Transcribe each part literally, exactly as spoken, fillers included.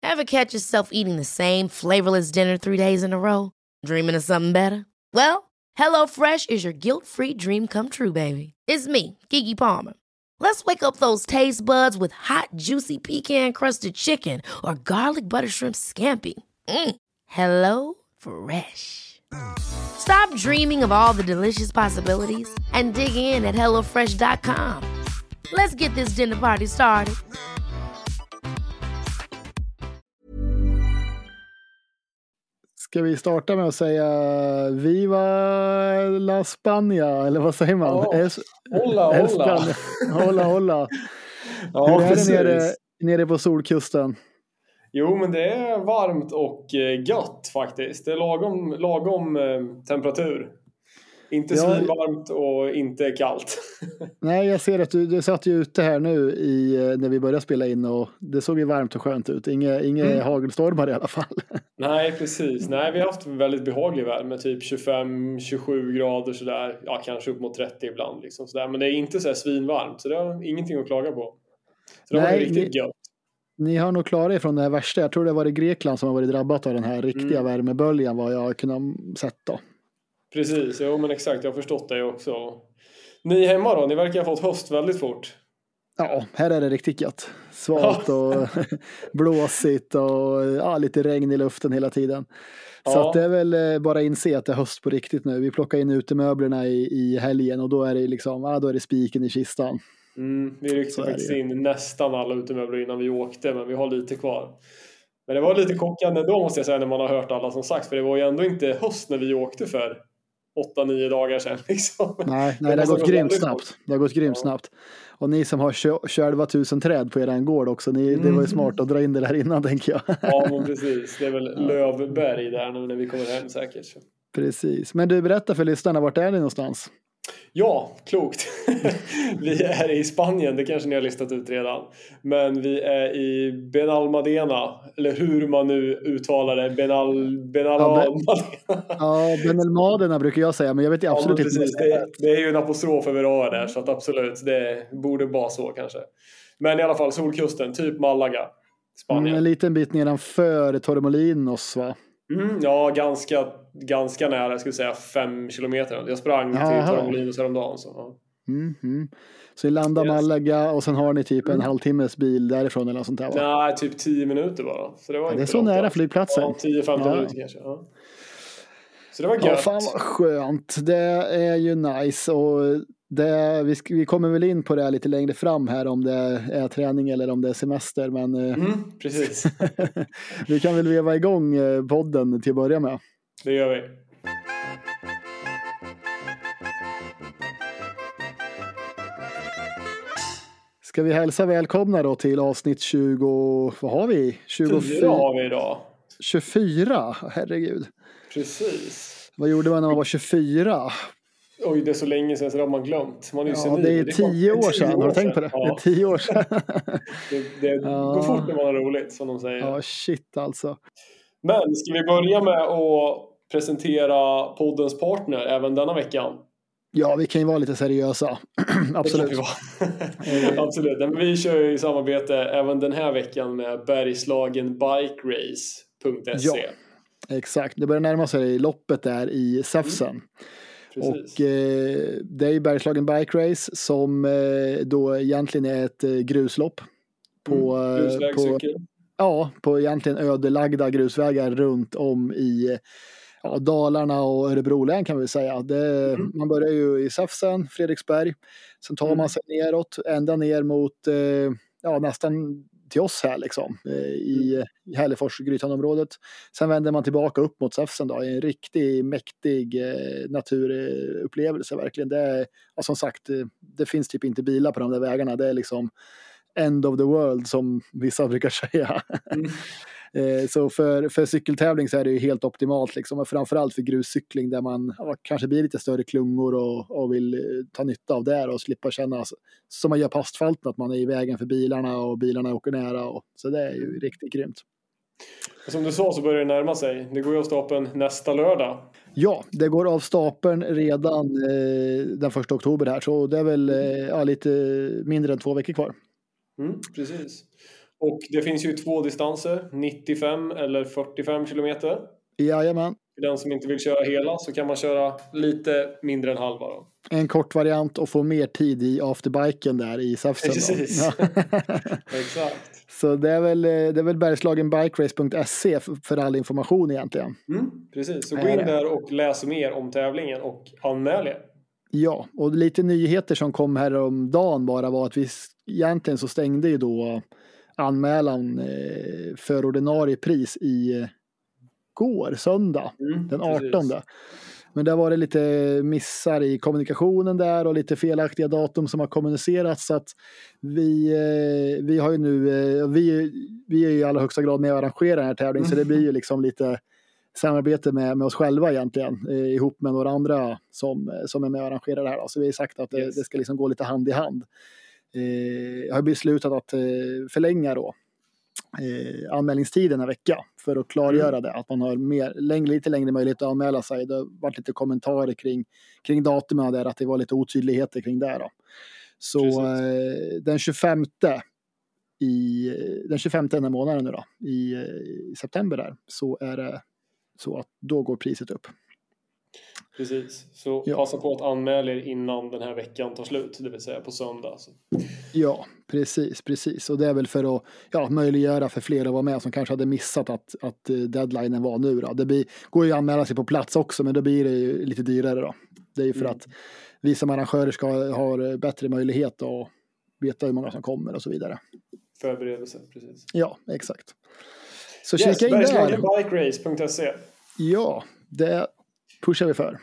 Ever catch yourself eating the same flavorless dinner three days in a row? Dreaming of something better? Well, HelloFresh is your guilt-free dream come true, baby. It's me, Keke Palmer. Let's wake up those taste buds with hot, juicy pecan-crusted chicken or garlic butter shrimp scampi. Mm. Hello Fresh. Stop dreaming of all the delicious possibilities and dig in at hello fresh dot com. Let's get this dinner party started. Ska vi starta med att säga Viva la Spania, eller vad säger man? Ja, Es- hola, hola. Espana. Hola, hola. Ja, Hur är precis. det nere, nere på solkusten? Jo, men det är varmt och eh, gött faktiskt. Det är lagom, lagom eh, temperatur. Inte Ja. svinvarmt och inte kallt. Nej, jag ser att du, du satt ju ute här nu i, eh, när vi började spela in och det såg ju varmt och skönt ut. Inga, inga Mm. hagelstormar i alla fall. Nej, precis. Nej, vi har haft väldigt behaglig värme. Typ tjugofem till tjugosju grader sådär. Ja, kanske upp mot trettio ibland. Liksom, sådär. Men det är inte så här svinvarmt. Så det har ingenting att klaga på. Så det var Nej, riktigt ni- gött. Ni har nog klarat er från det här värsta. Jag tror det var i Grekland som har varit drabbat av den här riktiga Mm. värmeböljan, vad jag har kunnat sett då. Precis, jo men exakt. Jag har förstått det också. Ni hemma då? Ni verkar ha fått höst väldigt fort. Ja, här är det riktigt gött. Svalt och blåsigt och ja, lite regn i luften hela tiden. Så Ja. att det är väl eh, bara inse att det är höst på riktigt nu. Vi plockar in utemöblerna i, i helgen och då är det liksom, ja, då är det spiken i kistan. Mm, vi Så ryckte är faktiskt det. in nästan alla utemöbler innan vi åkte, men vi har lite kvar. Men det var lite chockande då måste jag säga när man har hört alla som sagt, för det var ju ändå inte höst när vi åkte för åtta nio dagar sedan liksom. Nej, nej det har måste gått gå grymt väldigt snabbt. fort. Det har gått grymt Ja. snabbt. Och ni som har tjugoelva tusen träd på er gård också, ni, det var ju Mm. smart att dra in det där innan, tänker jag. Ja, men precis. Det är väl lövberg där nu när vi kommer hem säkert. Precis. Men du, berättar för lyssnarna, vart är ni någonstans? Ja, klokt. Vi är i Spanien, det kanske ni har listat ut redan. Men vi är i Benalmadena, eller hur man nu uttalar det. Benal, Benalmadena. Ja, Benelmaderna brukar jag säga, men jag vet ju Ja, men absolut inte. precis. Det, det är ju en apostrof över A där, så att absolut, det borde vara så kanske. Men i alla fall, solkusten, typ Malaga, Mm, Spanien. en liten bit nedanför Torremolinos, va? Mm, ja, ganska, ganska nära, jag skulle säga fem kilometer. Jag sprang Jaha. till Torremolinos häromdagen. Så, ja. Mm, mm. Så ni landar Yes. Malaga och sen har ni typ en Mm. halvtimmes bil därifrån eller något sånt där, va? Nej, typ tio minuter bara. Så det var Ja, det är inte så långt nära alls. flygplatsen. Ja, tio femton Ja. minuter kanske. Ja. Så det var Ja, gött. fan vad skönt. Det är ju nice och det, vi, sk- vi kommer väl in på det här lite längre fram här om det är träning eller om det är semester, men eh, Mm, precis, vi kan väl veva igång eh, podden till att börja med. det gör vi. Ska vi hälsa välkomna då till avsnitt tjugo, vad har vi? Fyra tjugofyra, har vi idag. tjugofyra, herregud. Precis. Vad gjorde man när man var tjugofyra? Oj, det är så länge sedan så det har man glömt. Man är ju Ja, senil. det är fan- tio år sedan, har du tänkt på det? Ja, Det är tio år sedan. det, det Ja. går fort när man har roligt, som de säger. Ja, shit alltså. Men ska vi börja med att presentera poddens partner även denna veckan? Ja, vi kan ju vara lite seriösa. Absolut. Det kan vi vara. Absolut. Men vi kör ju i samarbete även den här veckan med Bergslagen Bike Race punkt se. Ja. Exakt, det börjar närma sig loppet där i Säfsen. Precis. Och eh, det är ju Bergslagen Bike Race som eh, då egentligen är ett eh, gruslopp. På, Mm, eh, grusväg, på, cykel. ja, på egentligen ödelagda grusvägar runt om i ja, Dalarna och Örebro län kan vi säga. Det, Mm. Man börjar ju i Säfsen, Fredriksberg. Sen tar Mm. man sig neråt, ända ner mot eh, ja, nästan till oss här liksom, eh, i, i Hällefors, Grytanområdet. Sen vänder man tillbaka upp mot Säfsen då, i en riktig mäktig eh, naturupplevelse verkligen. Det är, ja, som sagt, eh, det finns typ inte bilar på de där vägarna. Det är liksom end of the world som vissa brukar säga. Mm. Eh, Så för, för cykeltävling så är det ju helt optimalt liksom. Och framförallt för gruscykling där man ja, kanske blir lite större klungor och, och vill eh, ta nytta av det och slippa känna så- som man gör på asfalten, att man är i vägen för bilarna och bilarna åker nära. Och, så det är ju riktigt grymt. Och som du sa så börjar det närma sig. Det går ju av stapeln nästa lördag. Ja, det går av stapeln redan eh, den första oktober här, så det är väl eh, ja, lite mindre än två veckor kvar. Mm, precis. Och det finns ju två distanser, nittiofem eller fyrtiofem kilometer. Jajamän. För den som inte vill köra hela så kan man köra lite mindre än halva då. En kort variant och få mer tid i afterbiken där i Säfsen. Precis. Ja. Exakt. Så det är väl, det är väl bergslagen bike race punkt se för, för all information egentligen. Mm, precis, så gå in där och läs mer om tävlingen och anmäl er. Ja, och lite nyheter som kom här om dagen bara var att vi egentligen så stängde ju då anmälan för ordinarie pris i går, söndag, mm, den artonde. Precis. Men det var det lite missar i kommunikationen där och lite felaktiga datum som har kommunicerats, så att vi, vi har ju nu, vi, vi är i allra högsta grad med att arrangera den här tävlingen, mm. så det blir ju liksom lite samarbete med, med oss själva egentligen, eh, ihop med några andra som, som är med och arrangerar det här. Så vi har sagt att det, yes. det ska liksom gå lite hand i hand. Eh, jag har beslutat att eh, förlänga då eh, anmälningstiden en vecka för att klargöra mm. det, att man har mer, längre, lite längre möjlighet att anmäla sig. Det har varit lite kommentarer kring, kring datumen där, att det var lite otydligheter kring det då. Så eh, den tjugofemte i den tjugofemte den här månaden nu då, i, i september där, så är det så att då går priset upp. Precis, så ja. Passa på att anmäla er innan den här veckan tar slut, det vill säga på söndag. Så. Ja, precis, precis. Och det är väl för att ja, möjliggöra för fler att vara med som kanske hade missat att, att deadlinen var nu då. Det blir, går ju att anmäla sig på plats också, men då blir det ju lite dyrare då. Det är ju för mm. att vi som arrangörer ska ha bättre möjlighet att veta hur många som kommer och så vidare. Förberedelse, precis. Ja, exakt. Så yes, kika in där. bike race punkt se. Ja, det pushar vi för.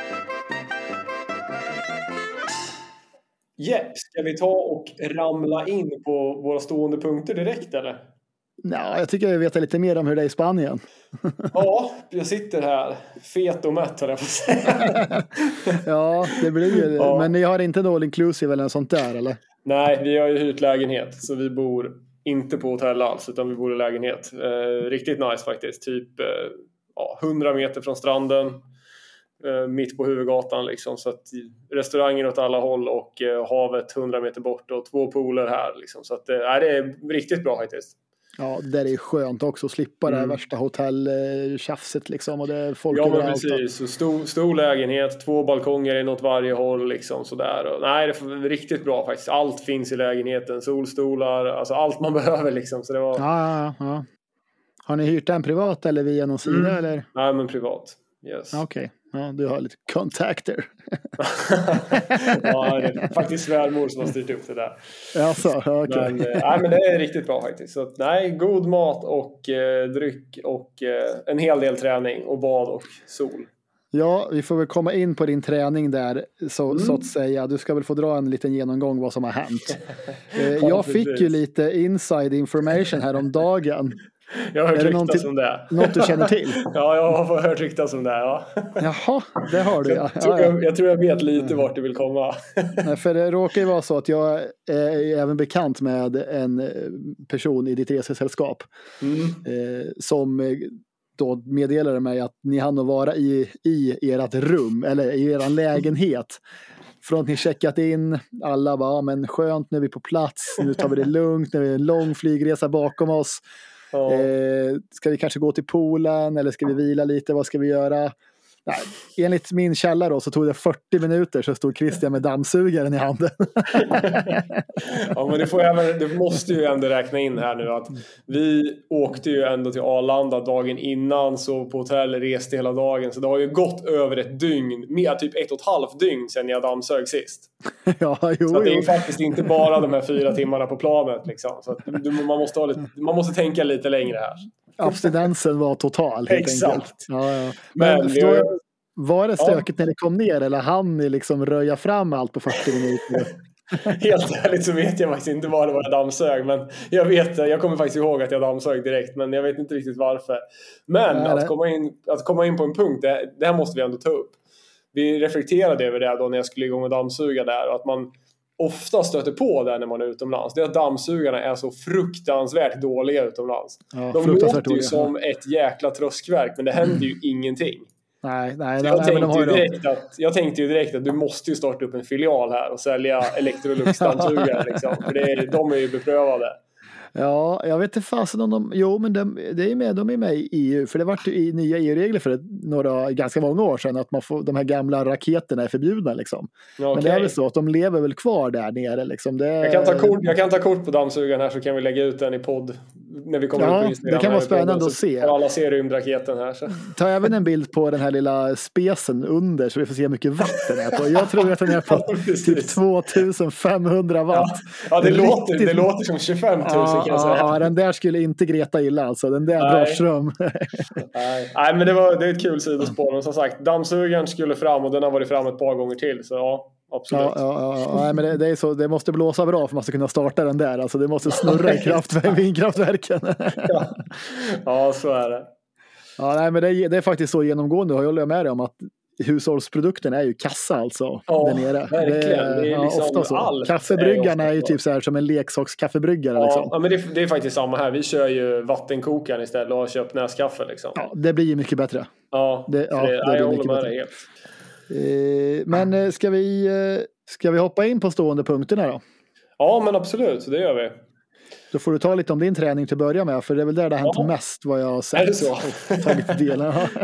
Jepp, ska vi ta och ramla in på våra stående punkter direkt eller? Nej, jag tycker jag vet lite mer om hur det är i Spanien. Ja, jag sitter här fet och mätt, höll jag på att säga. Ja, det blir ju ja. Men ni har inte all inclusive eller något sånt där, eller? Nej, vi har ju hyrt lägenhet, så vi bor inte på hotell alls, utan vi bor i lägenhet. Eh, riktigt nice faktiskt, typ eh, ja, hundra meter från stranden, eh, mitt på huvudgatan liksom, så att restauranger åt alla håll och eh, havet hundra meter bort och två pooler här liksom, så att eh, det är riktigt bra faktiskt. Ja, det är skönt också att slippa mm. det här värsta hotelltjafset liksom, och det är folk ja, men överallt. precis, stor, stor lägenhet, två balkonger in åt varje håll liksom, sådär. Och, nej, det är riktigt bra faktiskt. Allt finns i lägenheten, solstolar, alltså allt man behöver liksom, så det var... Ja, ja, ja. Har ni hyrt den privat eller via någon sida mm. eller? Nej, men privat. Yes. Okej, okay. Ja, du har lite kontakter. Ja, det är faktiskt svärmor som har styrt upp det där. Alltså, okay. Men, eh, nej, men det är riktigt bra faktiskt. Så, nej, god mat och eh, dryck och eh, en hel del träning och bad och sol. Ja, vi får väl komma in på din träning där, så, mm. så att säga. Du ska väl få dra en liten genomgång vad som har hänt. eh, jag fick ju lite inside information här om dagen. Jag har hört ryktas om det. Något du känner till? Ja, jag har hört ryktas om det. Ja. Jaha, det har du. Ja. Jag, tror jag, jag tror jag vet lite vart du vill komma. Nej, för det råkar ju vara så att jag är även bekant med en person i ditt resesällskap mm. eh, som då meddelade mig att ni hann att vara i, i ert rum eller i er lägenhet. Från att ni checkat in, alla bara, ja, men skönt, nu är vi på plats, nu tar vi det lugnt, nu är det en lång flygresa bakom oss. Ja. Eh, ska vi kanske gå till poolen eller ska vi vila lite, vad ska vi göra? Nej, enligt min källa då så tog det fyrtio minuter så stod Christian med dammsugaren i handen. Ja, men det, får jag, det måste ju ändå räkna in här nu att vi åkte ju ändå till Arlanda dagen innan, så på hotell, reste hela dagen, så det har ju gått över ett dygn, mer typ ett och ett halvt dygn sedan jag dammsög sist. Ja, jo, så det är ju jo. faktiskt inte bara de här fyra timmarna på planet liksom. Så att man, måste ha lite, man måste tänka lite längre här. Abstinensen var total. Exakt. Ja, ja. Men, Men då, var det stökigt ja. när ni kom ner, eller hann ni liksom röja fram allt på fyrtio minuter? Helt ärligt så vet jag faktiskt inte vad det var jag dammsög, men jag vet, jag kommer faktiskt ihåg att jag dammsög direkt, men jag vet inte riktigt varför. Men ja, att, komma in, att komma in på en punkt, det, det här måste vi ändå ta upp. Vi reflekterade över det då när jag skulle igång och dammsuga där, och att man ofta stöter på det när man är utomlands. Det är att dammsugarna är så fruktansvärt dåliga utomlands. Ja, de låter ju som ett jäkla tröskverk, men det händer ju ingenting. Nej, nej, jag, nej, tänkte men de ju direkt att, jag tänkte ju direkt att du måste ju starta upp en filial här och sälja Electrolux dammsugare liksom, för det är, de är ju beprövade. Ja, jag vet inte fasen om de, jo men de, det är med, de är med i E U, för det var i nya E U-regler för ett, några, ganska många år sedan att man får, de här gamla raketerna är förbjudna liksom. Okay. Men det är väl så att de lever väl kvar där nere liksom. Det, jag, kan ta kort, jag kan ta kort på dammsugaren här så kan vi lägga ut den i podd när vi kommer ja, ut på Instagram. Det kan vara spännande att se. Alla ser rymdraketen här. Så. Ta även en bild på den här lilla spesen under så vi får se hur mycket watt den är på. Jag tror att den är på ja, typ tvåtusenfemhundra watt. Ja, ja det, det, låter, riktigt... det låter som tjugofem tusen ja, kan jag säga. Ja, den där skulle inte Greta illa alltså. Den där drar ström. Nej. Nej, men det, var, det är ett kul sidospår. Men som sagt, dammsugaren skulle fram och den har varit fram ett par gånger till. Så ja, absolut. Ja, ja, ja. Nej, men det, det, är så, det måste blåsa bra för att man ska kunna starta den där. Alltså det måste snurra i kraftverk, vindkraftverken. ja. ja, så är det. Ja, nej, men det, det är faktiskt så genomgående. Jag håller med dig om att hushållsprodukten är ju kassa alltså. Ja, där nere. verkligen. Det är, det är liksom ofta så. Kaffebryggarna är, är ju typ så här som en leksakskaffebryggare. Ja, liksom. ja men det, det är faktiskt samma här. Vi kör ju vattenkokaren istället och har köpt näskaffe liksom. Ja, det blir ju mycket bättre. Ja, det, ja, det, det ja, blir jag mycket håller med bättre. dig helt. Eh, men ska vi, ska vi hoppa in på stående punkterna då? Ja, men absolut. Det gör vi. Då får du ta lite om din träning till att börja med. För det är väl där det har hänt ja. mest vad jag har sett. Är det så? Tagit del.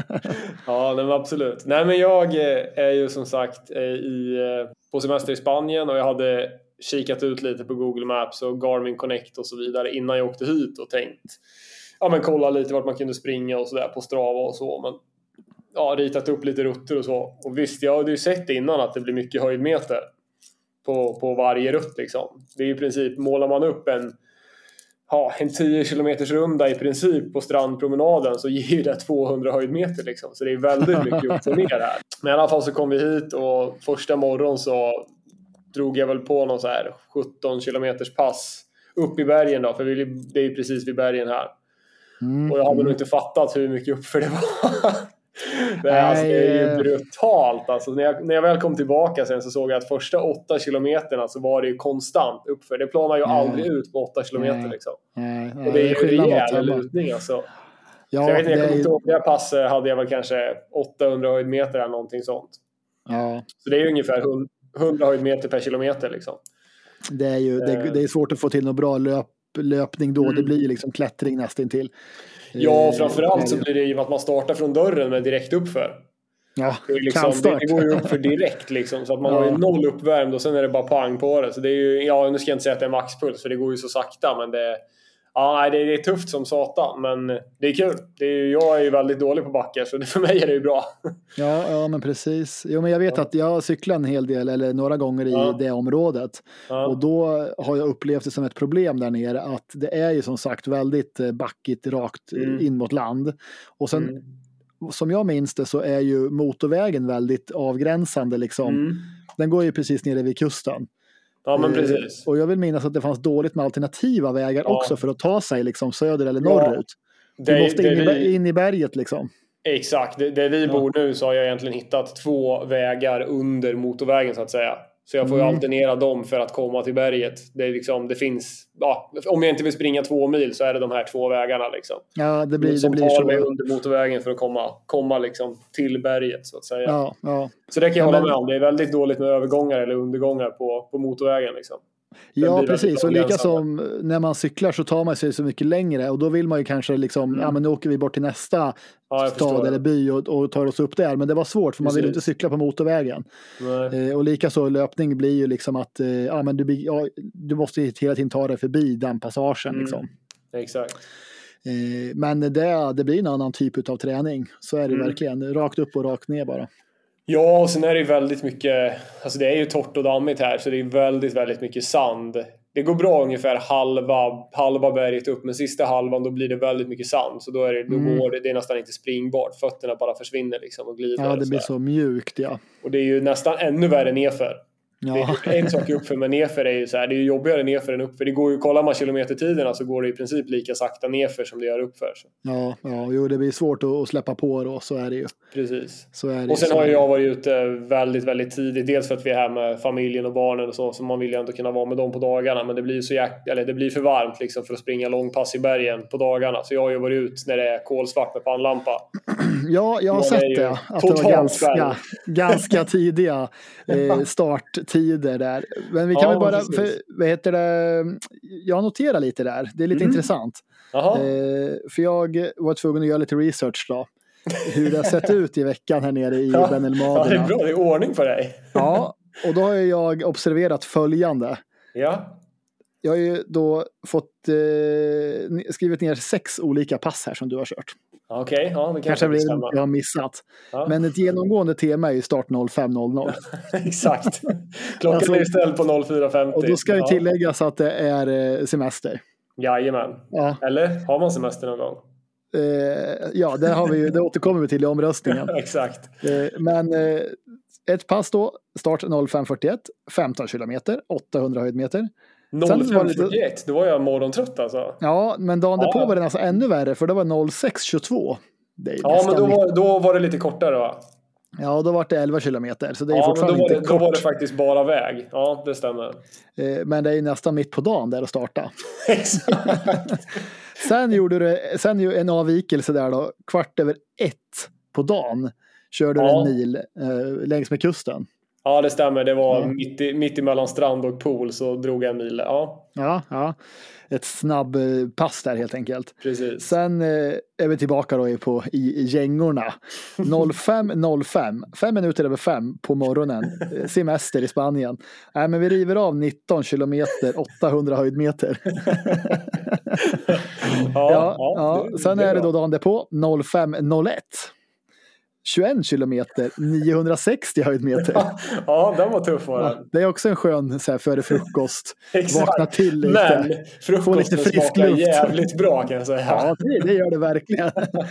Ja, men absolut. Nej, men jag är ju som sagt i, på semester i Spanien. Och jag hade kikat ut lite på Google Maps och Garmin Connect och så vidare innan jag åkte hit och tänkt. Ja, men kolla lite vart man kunde springa och sådär på Strava och så. Men ja, ritat upp lite rutter och så. Och visst, jag hade ju sett innan att det blir mycket höjdmeter på, på varje rutt liksom. Det är i princip, målar man upp en Ja, en tio kilometers runda i princip på strandpromenaden så ger det tvåhundra höjdmeter liksom. Så det är väldigt mycket upp och ner här. Men i alla fall så kom vi hit och första morgon så drog jag väl på någon så här sjutton kilometers pass upp i bergen då. För det är ju precis vid bergen här. Mm. Och jag hade nog inte fattat hur mycket uppför det var. Det är, alltså, det är ju brutalt alltså, när, jag, när jag väl kom tillbaka sen så såg jag att första åtta kilometerna så var det ju konstant uppför. Det planar ju mm. aldrig ut på åtta kilometer mm. liksom. Mm. Och det är ju rejäl lutning alltså. Ja, så jag vet inte, jag kommer inte ihåg, det här passet hade jag väl kanske åttahundra höjdmeter eller någonting sånt. Ja. Så det är ju ungefär hundra höjdmeter per kilometer liksom. Det är ju det, det är svårt att få till någon bra löp, löpning då. Mm. Det blir ju liksom klättring nästan till. Ja, framförallt så blir det ju att man startar från dörren med direkt uppför. Ja, det, är liksom, det, det går ju upp för direkt liksom, så att man ja. har ju noll uppvärmd och sen är det bara pang på det. Så det är ju, ja, nu ska jag inte säga att det är maxpuls för det går ju så sakta, men det, ja, det, det är tufft som satan, men det är kul. Det är, jag är ju väldigt dålig på backar så det, för mig är det ju bra. Ja, ja men precis. Jo, men jag vet ja. att jag cyklar en hel del eller några gånger i ja. det området. Ja. Och då har jag upplevt det som ett problem där nere att det är ju som sagt väldigt backigt rakt mm. in mot land. Och sen mm. som jag minns det så är ju motorvägen väldigt avgränsande liksom. Mm. Den går ju precis nere vid kusten. Ja, men precis. Och jag vill minnas att det fanns dåligt med alternativa vägar ja. också för att ta sig liksom söder eller norrut. Ja. Du måste in, i, vi... in i berget liksom. Exakt, där det vi ja. bor nu så har jag egentligen hittat två vägar under motorvägen så att säga. Så jag får mm. ju alternera dem för att komma till berget. Det är liksom, det finns, ja, om jag inte vill springa två mil så är det de här två vägarna liksom. Ja, det blir, som det blir tar så. mig under motorvägen för att komma, komma liksom till berget så att säga. Ja, ja. Så det kan jag ja, hålla men... med om. Det är väldigt dåligt med övergångar eller undergångar på, på motorvägen liksom. Ja, precis. Och lika som när man cyklar så tar man sig så mycket längre och då vill man ju kanske liksom, mm. ja men nu åker vi bort till nästa ja, stad eller by och, och tar oss upp där. Men det var svårt för man precis. vill inte cykla på motorvägen. Eh, och lika så löpning blir ju liksom att eh, ja, men du, ja, du måste hela tiden ta dig förbi den passagen mm. liksom. Exakt. Eh, men det, det blir en annan typ av träning. Så är det mm. verkligen. Rakt upp och rakt ner bara. Ja, och sen är det väldigt mycket, alltså det är ju torrt och dammigt här så det är väldigt, väldigt mycket sand. Det går bra ungefär halva, halva berget upp, men sista halvan då blir det väldigt mycket sand. Så då är det, då mm. går det, det är nästan inte springbart, fötterna bara försvinner liksom och glider. Ja, det blir så, så mjukt, ja. Och det är ju nästan ännu värre nerför. Ja. Det är en sak uppför, men nerför är ju så här, det är ju jobbigare nerför än uppför. Det går ju, kollar man kilometertiderna så går det i princip lika sakta nerför som det gör uppför. Så. Ja, ja, jo, det blir svårt att släppa på då, så är det ju. Precis. Så är det, och sen så har jag varit ute väldigt, väldigt tidigt. Dels för att vi är här med familjen och barnen och så, så man vill ju ändå kunna vara med dem på dagarna. Men det blir så jäk- eller det blir för varmt liksom för att springa långpass i bergen på dagarna. Så jag har ju varit ut när det är kolsvart med pannlampa. Ja, jag har sett det. Att det var ganska, ganska tidiga eh, starttider tider där. Men vi kan Ja, väl bara, precis. för, vad heter det, jag noterar lite där. Det är lite Mm. intressant. Jaha. Eh, för jag var tvungen att göra lite research då. Hur det har sett ut i veckan här nere i Ja, Ben El ja, det är Madina. bra, det är ordning på dig. Ja, och då har jag observerat följande. Ja. Jag har ju då fått eh, skrivit ner sex olika pass här som du har kört. Okej, okay, ja, det Kanske kanske blir blir det jag har missat. Ja. Men ett genomgående tema är ju start noll fem noll noll. Exakt. Klockan Alltså, är ju ställd på noll fyra femtio. Och då ska ju ja. tilläggas att det är eh, semester. Jajamän. Ja. Eller har man semester någon gång? Eh, ja, det, har vi ju, det återkommer vi till i omröstningen. Exakt. Eh, men eh, ett pass då, start noll fem fyrtioett, femton kilometer, åttahundra höjdmeter. noll fem fyrtioett, då var jag morgontrött alltså. Ja, men dagen ja. därpå var det alltså ännu värre, för det var noll sex tjugotvå. Ja, men då var, då var det lite kortare va? Ja, då var det elva kilometer, så det är ja, fortfarande men då var det, inte kort. Då var det faktiskt bara väg. Ja, det stämmer. Eh, men det är ju nästan mitt på dagen där att starta. Exakt. Sen gjorde du sen ju en avvikelse där då, kvart över ett på dagen körde du ja. en mil eh, längs med kusten. Ja, det stämmer. Det var ja. mitt, i, mitt emellan strand och pool så drog jag en mil. Ja, ja, ja. Ett snabb pass där helt enkelt. Precis. Sen eh, är vi tillbaka då på, i, i gängorna. noll fem noll fem, fem minuter över fem på morgonen. Semester i Spanien. Nej, men vi river av nitton kilometer, åttahundra höjdmeter. ja, ja, ja, ja. Det, Sen det är det då dagen därpå, noll fem noll ett. tjugoett kilometer, niohundrasextio höjdmeter. Ja, den var tuff var den. Ja, det är också en skön så här, före frukost. Exakt. Vakna till lite. Men frukosten smakar jävligt bra kan jag säga. Ja, det, det gör det verkligen.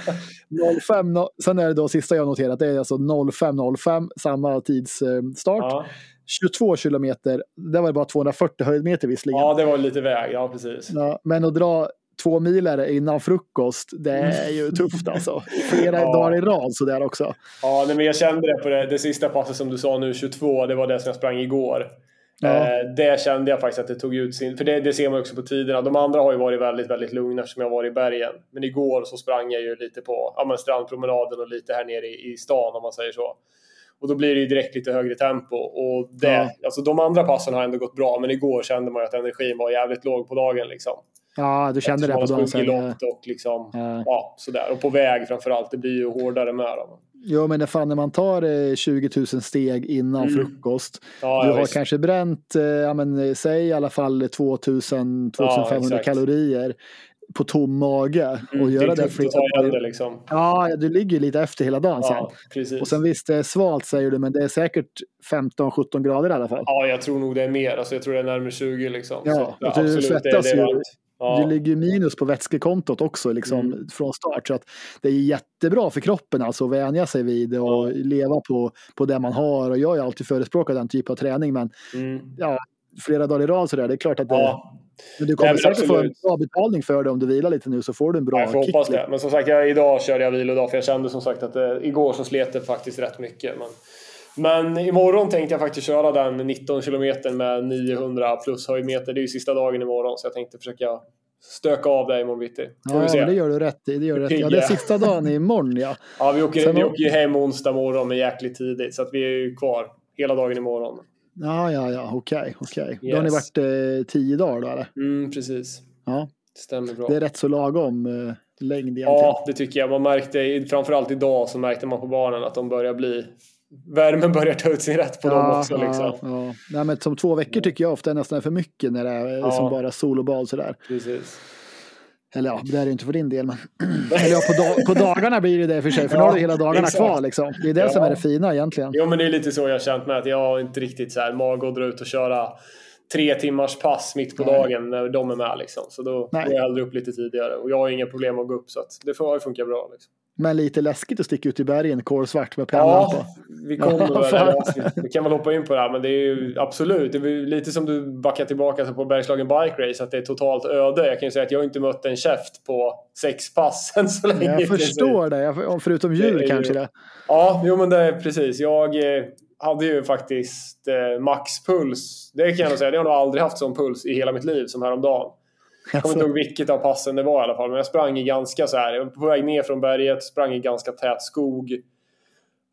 noll fem, no, sen är det då sista jag noterat, det är alltså noll fem noll fem, samma tidsstart. Ja. tjugotvå kilometer, det var bara tvåhundrafyrtio höjdmeter visserligen. Ja, det var lite väg, ja precis. Ja, men att dra två milare innan frukost, det är ju tufft alltså. Flera ja. dagar i rad så där också. Ja, men jag kände det på det, det sista passet som du sa nu, tjugotvå, det var det som jag sprang igår. Ja. Eh, det kände jag faktiskt att det tog ut sin, för det, det ser man också på tiderna. De andra har ju varit väldigt, väldigt lugna som jag var i bergen. Men igår så sprang jag ju lite på ja, men strandpromenaden och lite här nere i, i stan om man säger så. Och då blir det ju direkt lite högre tempo. Och det, ja. alltså de andra passen har ändå gått bra, men igår kände man ju att energin var jävligt låg på dagen liksom. Ja, du kände det på dagen sen. Och liksom, ja. ja, sådär. Och på väg framförallt, det blir ju hårdare med dem. Jo, men det fan när man tar tjugo tusen steg innan mm. frukost. Ja, du ja, har visst. kanske bränt, ja men säg i alla fall tvåtusen till tvåtusenfemhundra ja, kalorier på tom mage. Och mm, göra det det flera dagar. Liksom. Ja, du ligger lite efter hela dagen sen. Ja, precis. Och sen visst, det är svalt säger du, men det är säkert femton sjutton grader i alla fall. Ja, jag tror nog det är mer. Alltså, jag tror det är närmare tjugo liksom. Ja, så, och ja, du absolut, svettas det är det ju. Ja. Du ligger minus på vätskekontot också liksom, mm. från start. Så att det är jättebra för kroppen alltså, att vänja sig vid det och ja. leva på, på det man har. Och jag har ju alltid förespråkat den typ av träning. Men mm. ja, flera dagar i rad så där, det är klart att det, ja. men du kommer Nej, säkert få en bra betalning för det om du vilar lite nu, så får du en bra jag får kick. Hoppas det. Men som sagt, jag, idag körde jag vilodag för jag kände som sagt att det, igår så slet det faktiskt rätt mycket. Men, men imorgon tänkte jag faktiskt köra den nitton kilometer med niohundra plus höjdmeter. Det är ju sista dagen imorgon, så jag tänkte försöka stöka av dig imorgon bitti. Ja, det gör du rätt i. Det gör du rätt i. Ja, det är sista dagen imorgon, ja. Ja, vi åker, vi åker ju hem onsdag morgon med jäkligt tidigt, så att vi är ju kvar hela dagen imorgon. Ja, ja, ja, okej, okay, okej. Okay. Yes. Då har ni varit eh, tio dagar då, eller? Mm, precis. Ja. Det stämmer bra. Det är rätt så lagom eh, längd egentligen. Ja, det tycker jag. Man märkte, framförallt idag så märkte man på barnen att de börjar bli, värmen börjar ta ut sin rätt på ja, dem också. Ja, liksom. ja. Nej, men som två veckor tycker jag ofta är nästan för mycket när det är ja. som bara sol och bad sådär. Precis. Eller ja, det är ju inte för din del. Men... Eller ja, på, dag, på dagarna blir det det för sig. För ja, nu har du hela dagarna exakt. Kvar liksom. Det är det ja. som är det fina egentligen. Jo, men det är lite så jag har känt med att jag har inte riktigt så här mag att dra ut och köra tre timmars pass mitt på Nej. dagen när de är med liksom. Så då går jag hellre upp lite tidigare. Och jag har inga problem att gå upp, så att det får funka bra liksom. Men lite läskigt att sticka ut i bergen, kolsvart med pennan ja, på. Vi kommer väl, vi kan väl hoppa in på det här, men det är ju absolut, det är lite som du backar tillbaka på Bergslagen Bike Race, att det är totalt öde. Jag kan ju säga att jag inte mött en käft på sex pass än så länge. Jag förstår det, förutom djur det kanske ju, det. Ja, jo men det är precis. Jag hade ju faktiskt eh, maxpuls, det kan jag nog säga, det har jag nog aldrig haft sån puls i hela mitt liv som häromdagen. Jag kommer inte ihåg vilket av passen det var i alla fall. Men jag sprang i ganska så här. Jag var på väg ner från berget. Sprang i ganska tät skog.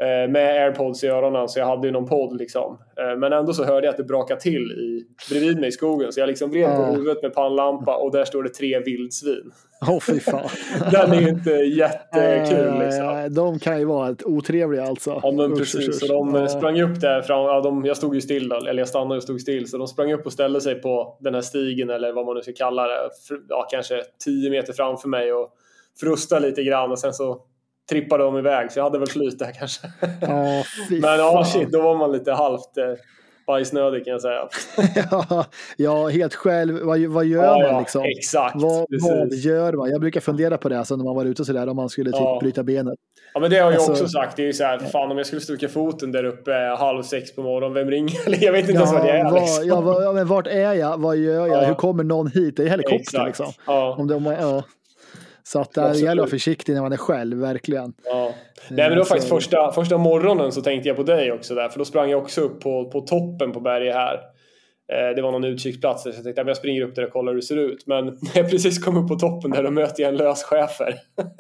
med AirPods i öronen, så jag hade ju någon podd liksom. Men ändå så hörde jag att det brakade till i, bredvid mig i skogen, så jag liksom vred på huvudet med pannlampa och där står det tre vildsvin. Åh, oh, fy fan. Den är ju inte jättekul liksom. De kan ju vara ett otrevliga alltså. Ja, men precis. Så de sprang upp där fram, ja, de, jag stod ju still då, eller jag stannade och stod still, så de sprang upp och ställde sig på den här stigen, eller vad man nu ska kalla det, ja, kanske tio meter framför mig och frustade lite grann, och sen så trippade de iväg, så jag hade väl flyt där kanske. Ja, men ja, shit, då var man lite halvt eh, bajsnödig kan jag säga. ja, ja, helt själv. Vad, vad gör ja, man liksom? Exakt. Vad, vad gör man? Jag brukar fundera på det alltså, när man var ute så där, om man skulle typ ja. bryta benet. Ja, men det har jag alltså, också sagt. Det är ju så här, fan om jag skulle stuka foten där uppe halv sex på morgonen, vem ringer? Eller jag vet inte ja, ens vad jag är. Var, liksom. ja, var, ja, men vart är jag? Vad gör jag? Ja. Hur kommer någon hit? Det är helikopter exakt. Liksom. Ja. Om det, om man, ja. Så att det gäller att vara försiktig när man är själv, verkligen. Ja. Nej, men då faktiskt första, första morgonen så tänkte jag på dig också där. För då sprang jag också upp på, på toppen på berget här. Eh, det var någon utkiksplats där, så jag tänkte att jag springer upp där och kollar hur det ser ut. Men när jag precis kom upp på toppen där, då möter jag en lös schäfer.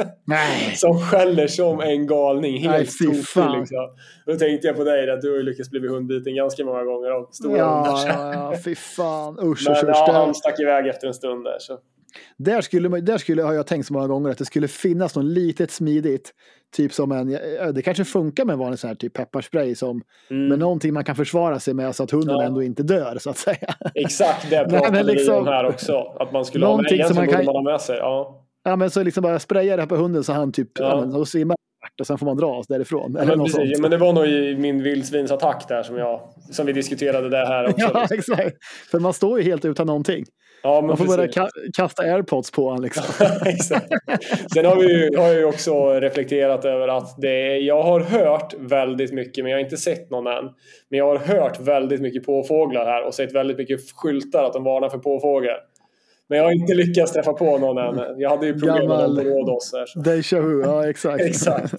Nej. Som skäller som en galning. Helt Nej, fy fan. Liksom. Då tänkte jag på dig att du har lyckats bli hundbiten ganska många gånger av stora ja, hundar. Ja, fy fan. Usch, men usch, ja, usch, han stack iväg efter en stund där så. Där skulle, där skulle har jag tänkt så många gånger att det skulle finnas något litet smidigt, typ som en, det kanske funkar med en vanlig sån här typ pepparspray som, mm. men någonting man kan försvara sig med så att hunden ja. ändå inte dör så att säga. Exakt, det pratade Nej, liksom, vi om här också, att man skulle ha med, som man kan man ha med sig. Ja. Ja, men så liksom bara spraya det här på hunden så han typ ja. Ja, men, och svimmar och sen får man dra därifrån. Eller men, något precis, sånt. Ja, men det var nog i min vildsvinsattack där som, jag, som vi diskuterade det här också. Ja, exakt. För man står ju helt utan någonting. Ja, man får precis. bara ka- kasta AirPods på han liksom. Exakt. Sen har, vi ju, har jag ju också reflekterat över att det, jag har hört väldigt mycket, men jag har inte sett någon än. Men jag har hört väldigt mycket påfåglar här och sett väldigt mycket skyltar att de varnar för påfågel. Men jag har inte lyckats träffa på någon än. Jag hade ju problem med någon på Rhodos. Déjà vu, ja exakt. Exakt.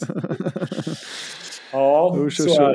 Ja, usch, så usch, är det.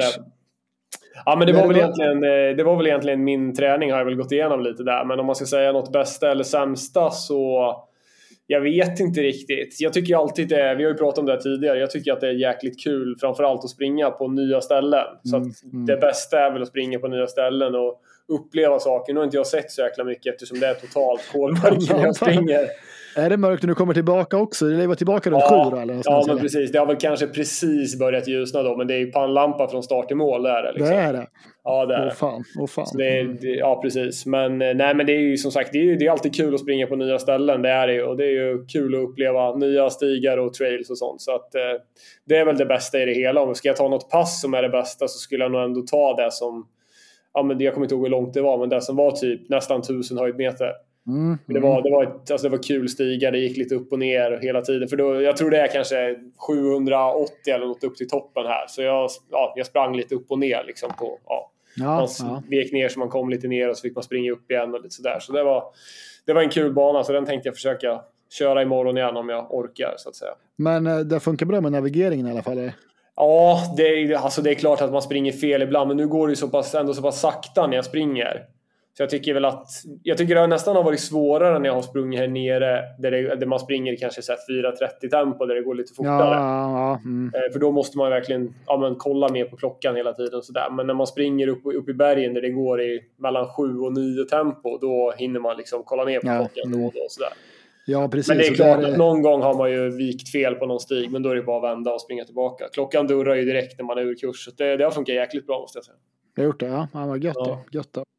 Ja, men det var, väl egentligen, det var väl egentligen min träning har jag väl gått igenom lite där. Men om man ska säga något bästa eller sämsta så jag vet inte riktigt. Jag tycker alltid det, vi har ju pratat om det här tidigare, jag tycker att det är jäkligt kul framförallt att springa på nya ställen. Så att mm. det bästa är väl att springa på nya ställen och uppleva saker. Nu har inte jag sett så jäkla mycket eftersom det är totalt kolmörker när jag springer. Är det mörkt när du kommer tillbaka också? Det var tillbaka runt ja, sju då, eller? Ja, men precis. Det har väl kanske precis börjat ljusna då, men det är ju pannlampa från start till mål där. Liksom. Det är det? Ja, det är det. Åh fan, åh fan. Så det är, det, ja, precis. Men, nej, men det är ju som sagt, det är, det är alltid kul att springa på nya ställen. Det är det ju. Och det är ju kul att uppleva nya stigar och trails och sånt. Så att eh, det är väl det bästa i det hela. Om ska jag ta något pass som är det bästa så skulle jag nog ändå ta det som, ja men jag kommer inte ihåg hur långt det var, men det som var typ nästan tusen höjdmeter. Mm, det, var, det, var ett, alltså det var kul stigar, det gick lite upp och ner hela tiden. För då, jag tror det är kanske sjuhundraåttio eller något upp till toppen här. Så jag, ja, jag sprang lite upp och ner liksom på, ja. Ja, man ja. vek ner så man kom lite ner och så fick man springa upp igen och lite sådär. Så det var, det var en kul bana, så den tänkte jag försöka köra imorgon igen om jag orkar så att säga. Men det funkar bra med navigeringen i alla fall? Eller? Ja, det är, alltså det är klart att man springer fel ibland, men nu går det ju så pass, ändå så pass sakta när jag springer. Så jag tycker väl att jag tycker det nästan har varit svårare när jag har sprungit här nere där, det, där man springer kanske så här fyra trettio tempo där det går lite fortare. Ja, ja, mm. För då måste man verkligen ja, men, kolla mer på klockan hela tiden. Så där. Men när man springer upp, upp i bergen där det går i mellan sju och nio tempo, då hinner man liksom kolla ner på ja, klockan mm. då och sådär. Ja, precis. Men det är klart att någon gång har man ju vikt fel på någon stig, men då är det bara att vända och springa tillbaka. Klockan durrar ju direkt när man är ur kurs, så det, det har funkat jäkligt bra måste jag säga. Jag har gjort det, ja. Ja, vad gött då. Ja. Gött då.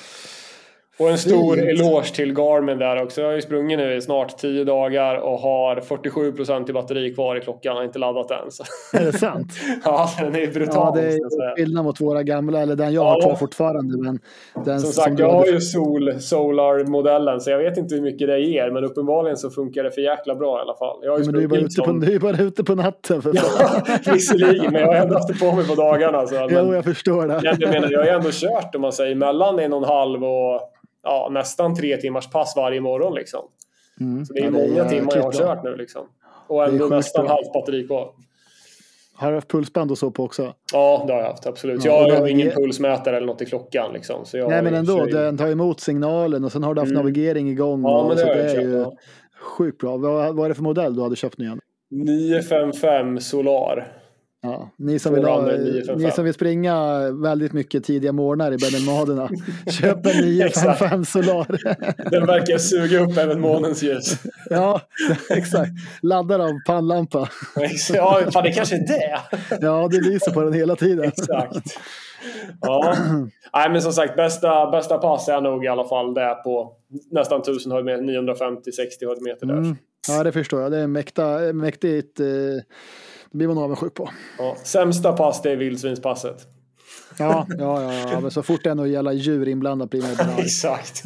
Och en stor Fint. eloge till Garmin där också. Jag har ju sprungit nu i snart tio dagar och har fyrtiosju procent i batteri kvar i klockan. Jag har inte laddat än. Så. Är det sant? Ja, den är brutal. Ja, det är skillnad mot våra gamla, eller den jag ja. har kvar fortfarande. Men den som sagt, som jag har ju Sol, Solar-modellen, så jag vet inte hur mycket det ger. Men uppenbarligen så funkar det för jäkla bra i alla fall. Jag har ju ja, men du är bara ute som... på, du är bara ute på natten. För ja, visserligen, men jag har ändå haft det på mig på dagarna. Så, men, jo, jag förstår det. Jag menar, jag har ändå kört, om man säger, mellan en och en halv och ja, nästan tre timmars pass varje morgon liksom. Mm. Så det är ja, det många är timmar jag har bra. kört nu liksom. Och ändå nästan halvt batteri kvar. Har du haft pulsband och så på också? Ja, det har jag haft, absolut. Ja, jag har ingen är... pulsmätare eller något i klockan liksom. Så jag Nej, men ändå, sig... den tar emot signalen och sen har du haft mm. navigering igång. Ja, men det, så det är köpt, ju ja. sjukt bra. Vad, vad är det för modell du hade köpt nu igen? nio fem fem Solar. Ja, ni som, vill ha, ni som vill springa väldigt mycket tidiga morgnar i Ben Almadena, köp en nio fem fem Solar. Den verkar suga upp även månens ljus. Ja, exakt. Laddar av pannlampa. Ja, fan, det kanske är det. Ja, det lyser på den hela tiden. Exakt. Ja. Nej, men som sagt, bästa, bästa pass är nog i alla fall det på nästan tusen höjdmeter, niohundrafemtio till sextio höjdmeter där. Mm. Ja, det förstår jag. Det är mäkta, mäktigt. Eh, det blir man avundsjuk på. Ja. Sämsta pass, det är vildsvinspasset. Ja, ja, ja, ja, men så fort det är något jävla djur inblandat blir man bra. Exakt.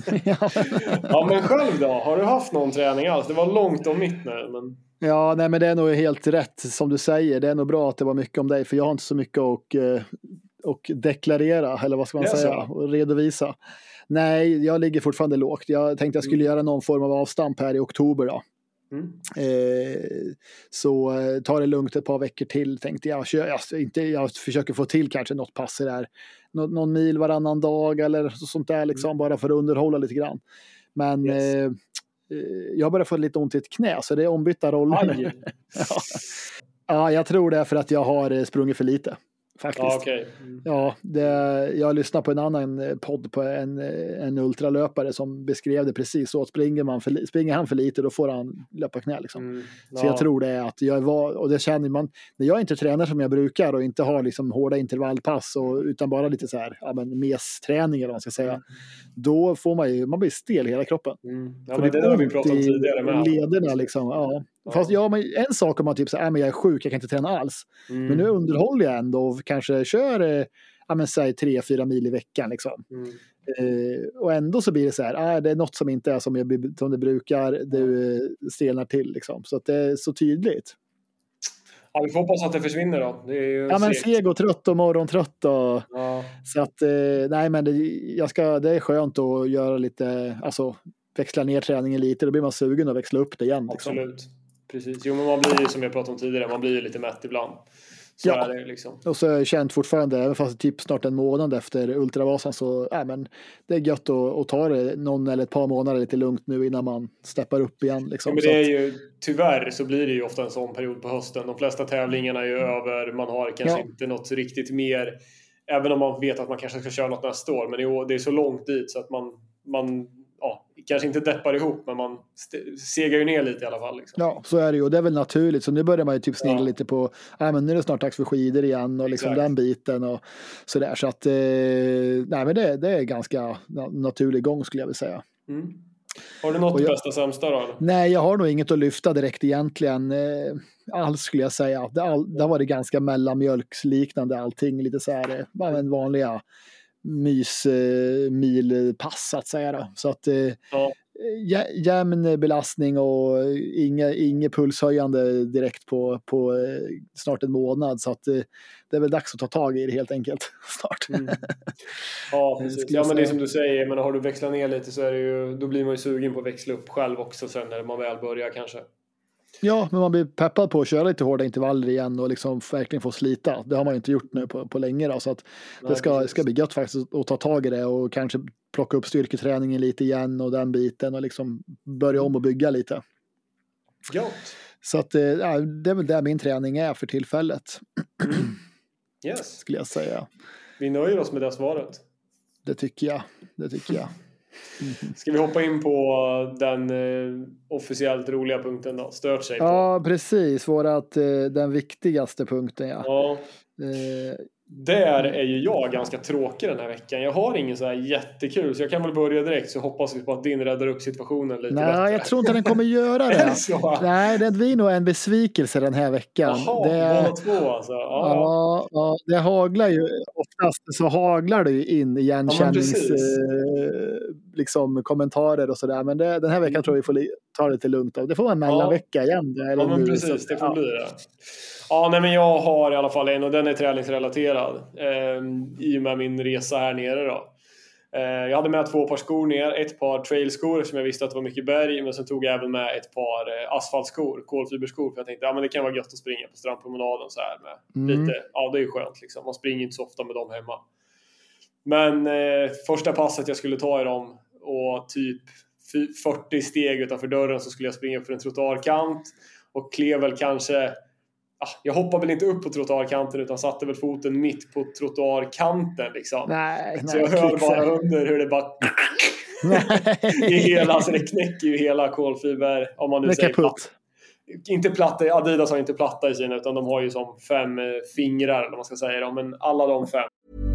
Ja, men själv då? Har du haft någon träning alls? Det var långt om mitt nu, men... Ja, nej, men det är nog helt rätt som du säger. Det är nog bra att det var mycket om dig, för jag har inte så mycket att och deklarera, eller vad ska man säga, och redovisa. Nej, jag ligger fortfarande lågt. Jag tänkte jag skulle mm. göra någon form av avstamp här i oktober då. Mm. Eh, så eh, ta det lugnt ett par veckor till, tänkte jag. Jag, jag, inte, jag försöker få till kanske något pass där. Nå, någon mil varannan dag eller så, sånt där liksom, mm. bara för att underhålla lite grann. Men yes. eh, jag börjar få lite ont i ett knä, så det är ombytta roller. ja. ja, jag tror det är för att jag har sprungit för lite. Faktiskt. Ja, okay. mm. ja det, jag lyssnade på en annan podd på en, en ultralöpare som beskrev det precis så att springer, man för, springer han för lite då får han löpa knä liksom. Mm. Ja. Så jag tror det är att jag var, och det känner man när jag inte tränar som jag brukar och inte har liksom hårda intervallpass och, utan bara lite så här ja, men mes-träning eller vad man ska säga, mm. då får man ju, man blir stel i hela kroppen. Mm. Ja, men det, det har vi pratat om tidigare med lederna liksom, ja. Ja. Fast ja, men en sak om man typ säger, äh, men jag är sjuk, jag kan inte träna alls. Mm. Men nu underhåller jag ändå och kanske kör, ja men säg tre, fyra mil i veckan liksom. Mm. Eh, och ändå så blir det så här, äh, det är något som inte är som, jag, som det brukar, du stelnar till liksom. Så att det är så tydligt. Ja, vi får hoppas att det försvinner då. Det är ju ja, men seg och trött och morgontrött och ja. Så att, eh, nej men det, jag ska, det är skönt att göra lite, alltså växla ner träningen lite, då blir man sugen att växla upp det igen. Liksom. Absolut. Precis. Jo, men man blir ju, som jag pratade om tidigare, man blir ju lite mätt ibland. Så ja. är det liksom. Och så har jag känt fortfarande, även fast typ snart en månad efter Ultravasan, så äh, men det är gött att, att ta det någon eller ett par månader lite lugnt nu innan man steppar upp igen. Liksom. Ja, men det är ju, tyvärr så blir det ju ofta en sån period på hösten. De flesta tävlingarna är ju över, man har kanske ja. inte något riktigt mer, även om man vet att man kanske ska köra något nästa år, men det är så långt dit så att man, man ja, kanske inte deppar ihop, men man st- segar ju ner lite i alla fall. Liksom. Ja, så är det ju. Och det är väl naturligt. Så nu börjar man ju typ snegla ja. lite på, nej men nu är det snart dags för skidor igen och liksom den biten och sådär. Så att, eh, nej men det, det är ganska naturlig gång skulle jag vilja säga. Mm. Har du något jag, bästa sämsta då? Nej, jag har nog inget att lyfta direkt egentligen. Eh, alls skulle jag säga. Det, all, det var det ganska mellanmjölksliknande allting. Lite så här, bara en vanliga mysmilpass att säga då. Så att eh, ja. jämn belastning och inga, inga pulshöjande direkt på, på eh, snart en månad, så att eh, det är väl dags att ta tag i det helt enkelt snart. Mm. Ja, precis. Ja, men det är som du säger, men har du växlat ner lite så är det ju, då blir man ju sugen på att växla upp själv också sen när man väl börjar kanske. Ja, men man blir peppad på att köra lite hårda intervaller igen och liksom verkligen få slita. Det har man ju inte gjort nu på, på länge då, så att Nej, det ska, ska bli gött faktiskt att ta tag i det och kanske plocka upp styrketräningen lite igen och den biten och liksom börja om och bygga lite. Gott. Så att ja, det är väl där min träning är för tillfället. Mm. Yes. Skulle jag säga. Vi nöjer oss med det svaret. Det tycker jag. Det tycker jag. Mm. Ska vi hoppa in på den eh, officiellt roliga punkten då? Stört sig på. Ja, precis. Vårat, eh, den viktigaste punkten, ja. Ja. Eh, Där är ju jag ganska tråkig den här veckan. Jag har ingen så här jättekul, så jag kan väl börja direkt, så hoppas vi på att din räddar upp situationen lite. Nej, bättre. Jag tror inte den kommer göra det. Är det så? Nej, det blir nog en besvikelse den här veckan. Jaha, det, båda två alltså. Ja. Ja, ja, det haglar ju. Oftast så haglar det ju in igenkännings... Ja, liksom kommentarer och sådär. Men det, den här veckan mm. tror jag vi får ta det lite lugnt av. Det får vara en mellanvecka ja. igen. Eller ja, men nu, precis. Så, det får ja. bli det. Ja, nej, men jag har i alla fall en, och den är träningsrelaterad eh, i och med min resa här nere då. Eh, jag hade med två par skor ner, ett par trailskor som jag visste att det var mycket berg, men sen tog jag även med ett par eh, asfaltskor, kolfiberskor, för jag tänkte ja, men det kan vara gött att springa på strandpromenaden så här med mm. lite, ja det är ju skönt liksom, man springer inte så ofta med dem hemma. Men eh, första passet jag skulle ta i dem och typ fyrtio steg utanför dörren så skulle jag springa upp för en trottoarkant och klev väl kanske ah, jag hoppar väl inte upp på trottoarkanten utan satte väl foten mitt på trottoarkanten liksom. Nej, så nej, jag hör kvickse. bara under hur det bara i hela, alltså det knäcker ju hela kolfiber om man nu säger platt. Inte platta, Adidas har inte platta i Kina utan de har ju som fem fingrar eller vad man ska säga, men alla de fem.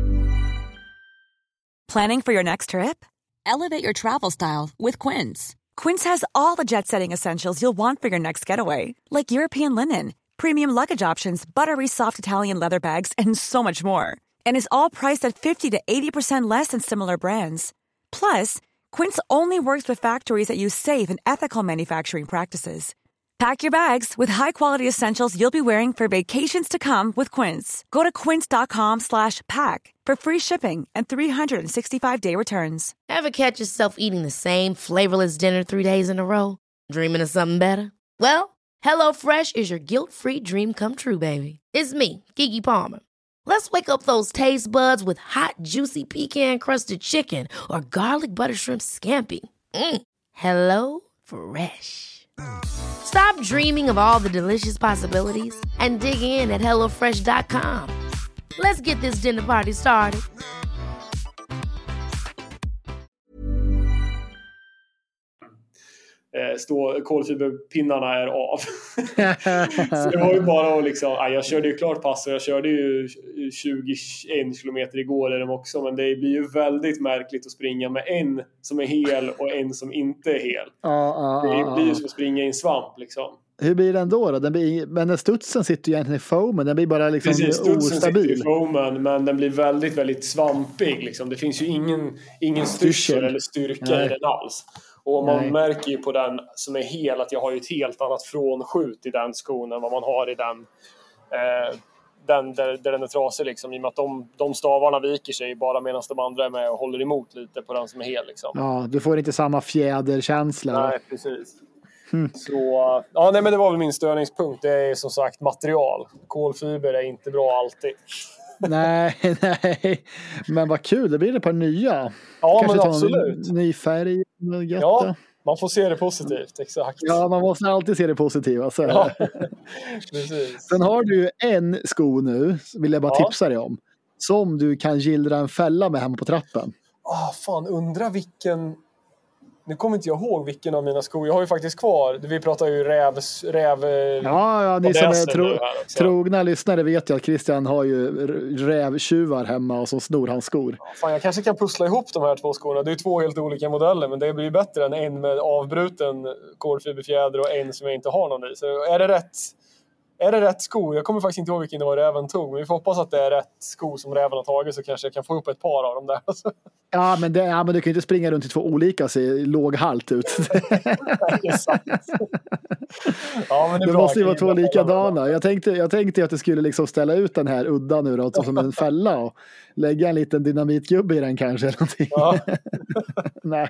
Planning for your next trip? Elevate your travel style with Quince. Quince has all the jet-setting essentials you'll want for your next getaway, like European linen, premium luggage options, buttery soft Italian leather bags, and so much more. And is all priced at fifty to eighty percent less than similar brands. Plus, Quince only works with factories that use safe and ethical manufacturing practices. Pack your bags with high-quality essentials you'll be wearing for vacations to come with Quince. Go to quince.com slash pack for free shipping and three sixty-five day returns. Ever catch yourself eating the same flavorless dinner three days in a row? Dreaming of something better? Well, HelloFresh is your guilt-free dream come true, baby. It's me, Keke Palmer. Let's wake up those taste buds with hot, juicy pecan-crusted chicken or garlic butter shrimp scampi. Mm. Hello Fresh. Stop dreaming of all the delicious possibilities and dig in at hello fresh dot com. Let's get this dinner party started. Stå, kolfiberpinnarna är av. Så det var ju bara att liksom, aj, jag körde ju klart pass och jag körde ju tjugoen kilometer igår i dem också, men det blir ju väldigt märkligt att springa med en som är hel och en som inte är hel. Ja, ja, det blir ju som att springa i en svamp liksom. Hur blir den då? då? Den blir, men den studsen sitter ju egentligen i foamen. Den blir bara liksom Precis, studsen ostabil. sitter i foamen, men den blir väldigt, väldigt svampig. Liksom. Det finns ju ingen, ingen styrsel eller styrka Nej. i den alls. Och man Nej. märker ju på den som är hel att jag har ju ett helt annat frånskjut i den skon än vad man har i den, eh, den där, där den är trasig. Liksom. I och med att de, de stavarna viker sig bara medan de andra är med och håller emot lite på den som är hel. Liksom. Ja, du får inte samma fjäderkänsla. Nej, precis. Hmm. Så, ja, nej, men det var väl min störningspunkt. Det är som sagt material. Kolfiber är inte bra alltid. nej, nej. Men vad kul, det blir ett par nya. Ja, Kanske men absolut. En ny färg. Ja, man får se det positivt, exakt. Ja, man måste alltid se det positiva. Så. Ja, precis. Sen har du en sko nu, vill jag bara ja. tipsa dig om. Som du kan gillra en fälla med hemma på trappen. Ah, fan, undra vilken... Nu kommer inte jag ihåg vilken av mina skor. Jag har ju faktiskt kvar. Vi pratar ju räv... räv ja, ja, ni som är tro, trogna lyssnare vet ju att Christian har ju rävtjuvar hemma och som snor hans skor. Ja, fan, jag kanske kan pussla ihop de här två skorna. Det är två helt olika modeller, men det blir ju bättre än en med avbruten kolfiberfjäder och en som jag inte har någon i. Så är det rätt... Är det rätt sko? Jag kommer faktiskt inte ihåg vilken det var räven tog. Men vi får hoppas att det är rätt sko som räven har tagit. Så kanske jag kan få upp ett par av dem där. Ja, men, det, ja, men du kan ju inte springa runt i två olika och se låg halt ut. Det är sant. Ja, men det, är det bra. måste ju vara två likadana. Jag tänkte, jag tänkte att du skulle liksom ställa ut den här udda nu då, som en fälla. Och lägga en liten dynamitgubbe i den kanske. Eller någonting. Ja. Nej.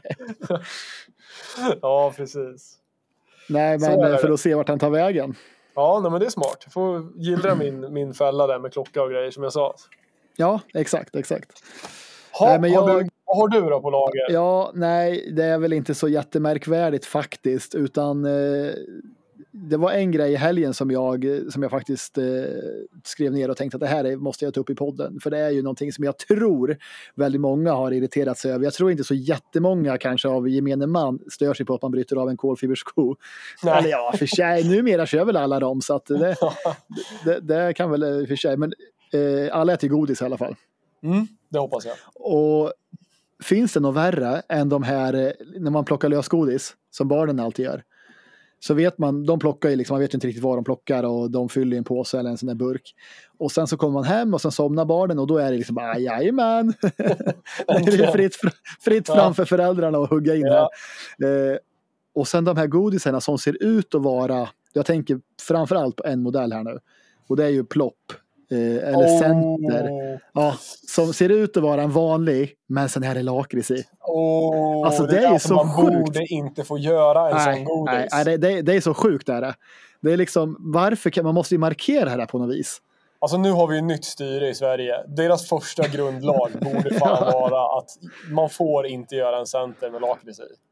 Ja, precis. Nej, men för att se vart han tar vägen. Ja, nej, men det är smart. Jag får gilla min, min fälla där med klocka och grejer som jag sa. Ja, exakt, exakt. Ha, nej, men jag, har du, vad har du då på lager? Ja, nej, det är väl inte så jättemärkvärdigt faktiskt. Utan eh, det var en grej i helgen som jag, som jag faktiskt eh, skrev ner och tänkte att det här är, måste jag ta upp i podden. För det är ju någonting som jag tror väldigt många har irriterat sig över. Jag tror inte så jättemånga kanske av gemene man stör sig på att man bryter av en kolfibersko. Nej. Eller ja, för sig, numera kör väl alla dem. Så att det, det, det kan väl för sig. Men eh, alla äter godis i alla fall. Mm, det hoppas jag. Och finns det något värre än de här när man plockar lösgodis som barnen alltid gör? Så vet man, de plockar ju liksom, man vet inte riktigt vad de plockar och de fyller en påse eller en sån där burk. Och sen så kommer man hem och sen somnar barnen och då är det liksom bara, jajamän. Det är fritt, fritt framför föräldrarna att hugga in här. Ja. Eh, och sen de här godisarna som ser ut att vara, jag tänker framförallt på en modell här nu. Och det är ju plopp. Eh, eller oh. center. Ja, som ser ut att vara en vanlig, men sen är det lakrits i. Oh, alltså det, det är, är så man sjukt. Borde inte få göra en nej, sån godis. Nej, nej det, det, det är så sjukt där. Det. det är liksom, varför kan man måste ju markera det här på något vis. Alltså nu har vi ju nytt styre i Sverige. Deras första grundlag borde fan vara att man får inte göra en center med lakrits i.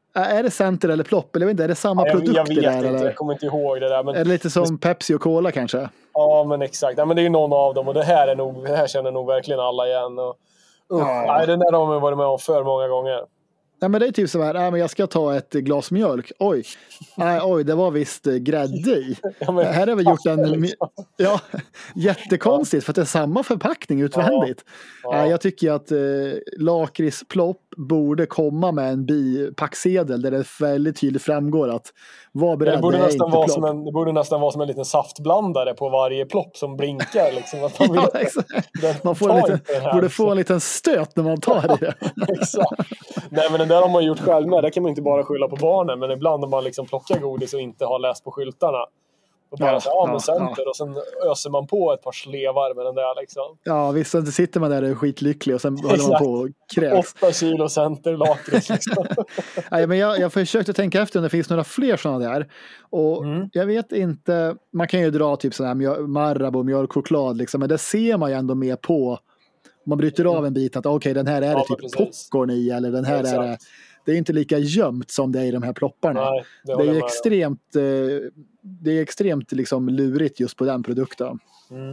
Är det center eller plopp? Eller jag vet inte, är det samma Ja, jag, produkt jag vet det där? inte, Eller? jag kommer inte ihåg det där. Men är det lite som Pepsi och Cola kanske? Ja, men exakt. Ja, men det är ju någon av dem och det här, är nog, det här känner nog verkligen alla igen. Och, uh, Ja. nej, den där har man varit med om för många gånger. Nej, men det är typ så här, nej, men jag ska ta ett glas mjölk. Oj, nej, oj, det var visst grädde i. Ja, men, här har vi gjort en... liksom. Ja, jättekonstigt för att det är samma förpackning utvändigt. Ja. Nej, jag tycker att eh, lakritsplopp borde komma med en bipacksedel där det väldigt tydligt framgår att var beredd, det, borde det är nästan inte vara plopp. som en, det borde nästan vara som en liten saftblandare på varje plopp som blinkar. Liksom, att man, vill, Ja, exakt. Man får en liten, borde få en liten stöt när man tar det. Exakt. Nej, men den där har man gjort själv med. Där kan man inte bara skylla på barnen. Men ibland om man liksom plockar godis och inte har läst på skyltarna. Och bara Ja, så, ja, men ja, center. ja. Och sen öser man på ett par slevar med den där liksom. Ja, visst, så sitter man där och är skitlycklig och sen håller man på och kräks. Åtta kilo center lakrits liksom. Nej, men jag, jag försökte tänka efter om det finns några fler sådana där. Och Mm. jag vet inte, man kan ju dra typ sådana här Marabou, mjölkchoklad liksom, men det ser man ju ändå med på. Man bryter av en bit att okej, okay, den här är Ja, det men typ precis. popcorn i, eller den här Exakt. är det. Det är inte lika gömt som det är i de här plopparna. Nej, det det håller är jag ju med om. extremt, eh, det är extremt liksom lurigt just på den produkten. Mm.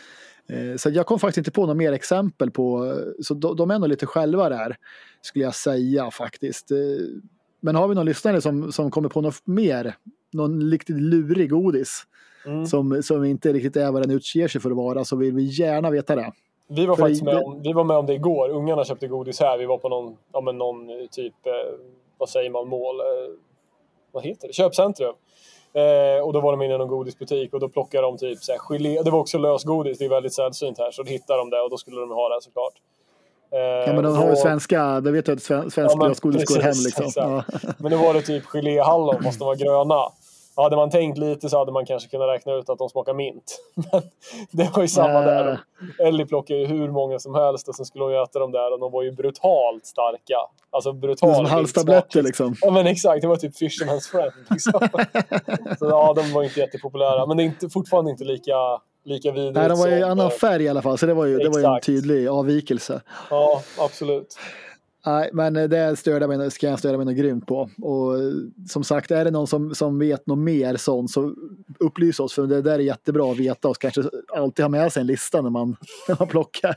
Eh, Så jag kom faktiskt inte på några mer exempel på, så de, de är nog lite själva där, skulle jag säga faktiskt. Eh, Men har vi någon lyssnare som, som kommer på något mer, någon riktigt lurig godis Mm. som, som inte riktigt är vad den utger sig för att vara, så vill vi gärna veta det. Vi var För faktiskt det- med om, vi var med om det igår. Ungarna köpte godis här. Vi var på någon, ja, men någon typ, eh, vad säger man, mål, eh, vad heter det? Köpcentrum. Eh, och då var de inne i någon godisbutik och då plockade de typ så här, gelé. Det var också lösgodis, det är väldigt sällsynt här. Så då hittade de det och då skulle de ha det såklart. Eh, Ja, men de och har ju då- svenska, det vet jag att sven, svensk Ja, men lösgodis går hem precis, liksom. exakt. Ja. Men då var det typ geléhallon fast de var gröna. Hade man tänkt lite så hade man kanske kunnat räkna ut att de smakar mint. Men det var ju samma Äh. där. Ellie plockade ju hur många som helst och sen skulle hon ju äta dem där och de var ju brutalt starka. Alltså Det är brutalt. som halstabletter liksom. Ja, men exakt, det var typ Fisherman's Friend liksom. Så ja, de var inte jättepopulära. Men det är inte, fortfarande inte lika, lika vidrigt. Nej, de var ju i som, annan eh, färg i alla fall, så det var ju, det var ju en Exakt. tydlig avvikelse. Ja, absolut. Nej, men det störde mig, ska jag störa mig något grymt på. Och som sagt, är det någon som, som vet något mer sånt, så upplys oss, för det där är jättebra att veta och kanske alltid ha med sig en lista när man, när man plockar.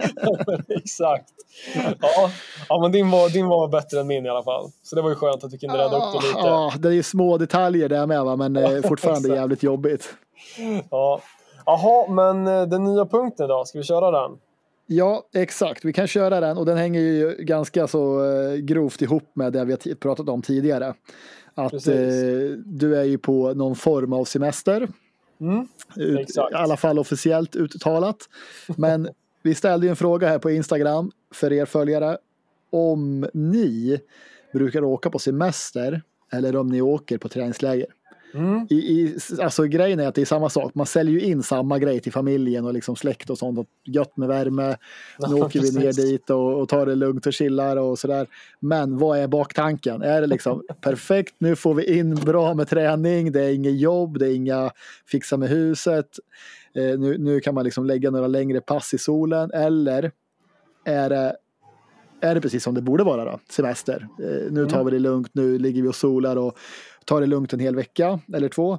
Exakt. Ja, ja, men din var, din var bättre än min i alla fall. Så det var ju skönt att du kunde rädda upp det lite. Ja, det är ju små detaljer där med, va? Men eh, fortfarande Exakt. jävligt jobbigt. Ja. Jaha, men eh, den nya punkten då, ska vi köra den? Ja, exakt. Vi kan köra den, och den hänger ju ganska så eh, grovt ihop med det vi har t- pratat om tidigare. Att Precis. eh, du är ju på någon form av semester. Mm. Ut, Exakt. I alla fall officiellt uttalat. Men vi ställde ju en fråga här på Instagram för er följare. Om ni brukar åka på semester eller om ni åker på träningsläger. Mm. I, i, alltså grejen är att det är samma sak. Man säljer ju in samma grej till familjen och liksom släkt och sånt. Och gött med värme. Nu Ja, åker vi ner precis. dit och, och tar det lugnt och chillar och sådär. Men vad är baktanken? Är det liksom perfekt, nu får vi in bra med träning. Det är inget jobb, det är inga fixa med huset. Eh, nu, nu kan man liksom lägga några längre pass i solen. Eller är det är det precis som det borde vara då? Semester. Eh, nu tar vi det lugnt, nu ligger vi och solar och tar det lugnt en hel vecka eller två.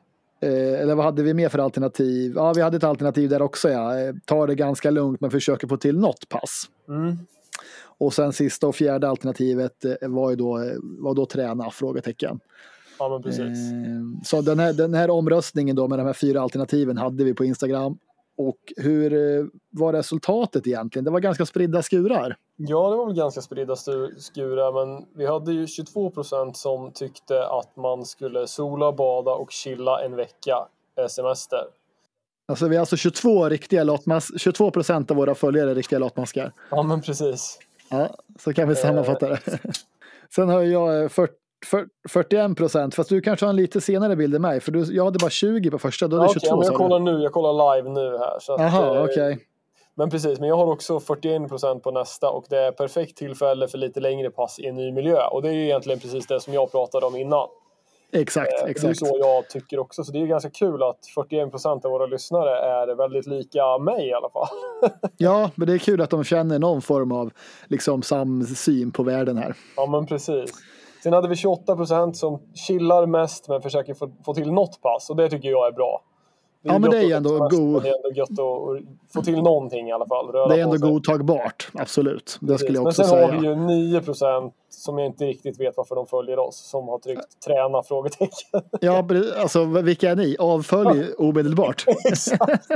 Eh, eller vad hade vi mer för alternativ? Ja, vi hade ett alternativ där också. Ja. Eh, tar det ganska lugnt men försöker få till något pass. Mm. Och sen sista och fjärde alternativet eh, var ju då, eh, var då träna, frågetecken. Ja, men precis. Eh, så den här, den här omröstningen då med de här fyra alternativen hade vi på Instagram. Och hur eh, var resultatet egentligen? Det var ganska spridda skurar. Ja, det var väl ganska spridda stu- skurar, men vi hade ju tjugotvå procent som tyckte att man skulle sola, bada och chilla en vecka eh, semester. Alltså vi har alltså tjugotvå riktiga latmas- tjugotvå procent av våra följare är riktiga latmaskar. Ja, men precis. Ja, så kan vi sammanfatta det. Sen har jag fyrtio, fyrtioen procent, fast du kanske har en lite senare bild än mig, för du, jag hade bara tjugo på första, då är Ja, det okej, tjugotvå. men jag sa du. kollar nu, jag kollar live nu här. Så att, Jaha, eh, okej. Men precis, men jag har också fyrtioen procent på nästa och det är perfekt tillfälle för lite längre pass i en ny miljö. Och det är ju egentligen precis det som jag pratade om innan. Exakt, Eh, Det är exakt. så jag tycker också, så det är ju ganska kul att fyrtioen procent av våra lyssnare är väldigt lika mig i alla fall. Ja, men det är kul att de känner någon form av liksom samsyn på världen här. Ja, men precis. Sen hade vi tjugoåtta procent som chillar mest men försöker få, få till något pass. Och det tycker jag är bra. Det är ja, men det är att ändå semester, god. det är ändå gött att, att få till någonting i alla fall. Röra Det är ändå på sig. godtagbart, absolut. Det skulle jag Men också sen säga. har vi ju nio procent som jag inte riktigt vet varför de följer oss. Som har tryckt träna frågetecken. Ja, alltså vilka är ni? Avfölj omedelbart. Exakt.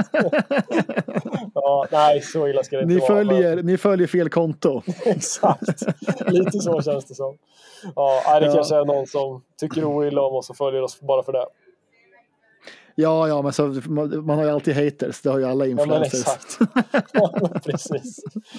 Ja, nej, så illa ska det inte Ni vara. följer, Men... ni följer fel konto. Exakt. Lite så känns det som. Ja, det Ja. kanske är någon som tycker oilla om oss och följer oss bara för det. Ja, ja, men så, man, man har ju alltid haters. Det har ju alla influencers. Ja, men exakt. Ja, men precis.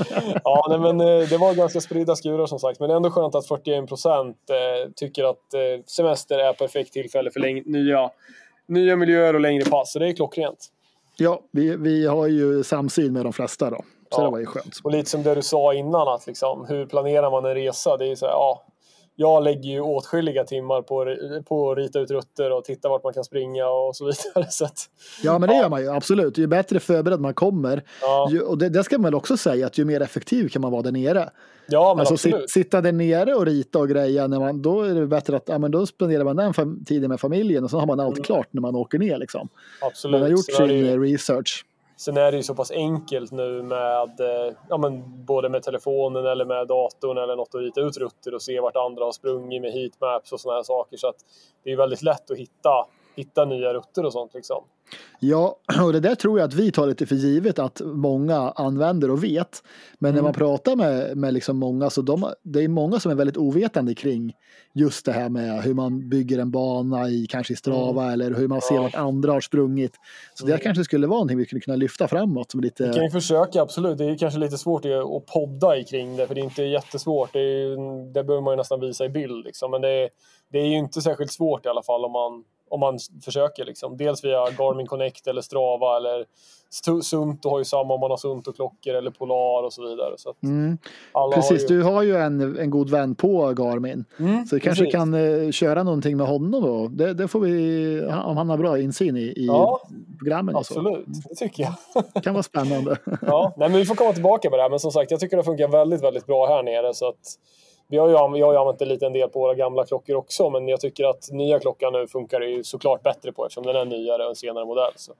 Ja, nej, men det var ganska spridda skurar som sagt. Men det är ändå skönt att fyrtioen procent eh, tycker att eh, semester är perfekt tillfälle för läng- nya, nya miljöer och längre pass. Så det är klockrent. Ja, vi, vi har ju samsyn med de flesta då. Så Ja. det var ju skönt. Och lite som det du sa innan, att liksom, hur planerar man en resa? Det är ju så här, ja, jag lägger ju åtskilliga timmar på, på att rita ut rutter och titta vart man kan springa och så vidare. Så att, Ja, men det ja. gör man ju, absolut. Ju bättre förberedd man kommer. Ja. Ju, och det, det ska man väl också säga, att ju mer effektiv kan man vara där nere. Ja, men Alltså absolut. sit, sitta där nere och rita och greja, när man, då är det bättre att ja, men då spenderar man den fam- tiden med familjen och så har man allt Mm. klart när man åker ner. Liksom. Absolut. Man har gjort Sen är det sin ju- research. Sen är det ju så pass enkelt nu med eh, ja, men både med telefonen eller med datorn eller något att rita ut rutter och se vart andra har sprungit med heatmaps och såna här saker. Så att det är väldigt lätt att hitta, hitta nya rutter och sånt liksom. Ja, och det där tror jag att vi tar lite för givet att många använder och vet. Men Mm. när man pratar med, med liksom många, så de, det är många som är väldigt ovetande kring just det här med hur man bygger en bana i kanske i Strava Mm. eller hur man ser Ja. vart andra har sprungit. Så det Mm. kanske skulle vara någonting vi skulle kunna lyfta framåt. Som lite... Vi kan ju försöka, absolut. Det är kanske lite svårt att podda i kring det, för det är inte jättesvårt. Det, är ju, det behöver man ju nästan visa i bild. Liksom. Men det är, det är ju inte särskilt svårt i alla fall om man, om man försöker. Liksom. Dels via Garmin Connect eller Strava eller Sunto har ju samma om man har Sunto-klockor eller Polar och så vidare. Så att Mm. alla Precis, har ju... du har ju en, en god vän på Garmin. Mm, Så vi kanske precis. kan uh, köra någonting med honom då. Det, det får vi, om han har bra insyn i, i Ja, programmen. Och så. Absolut, det tycker jag. Det kan vara spännande. Ja, nej, men vi får komma tillbaka på det här. Men som sagt, jag tycker det funkar väldigt, väldigt bra här nere. Så att vi har ju, vi har ju använt en liten del på våra gamla klockor också. Men jag tycker att nya klockan nu funkar det ju såklart bättre på, eftersom den är nyare och en senare modell. Så.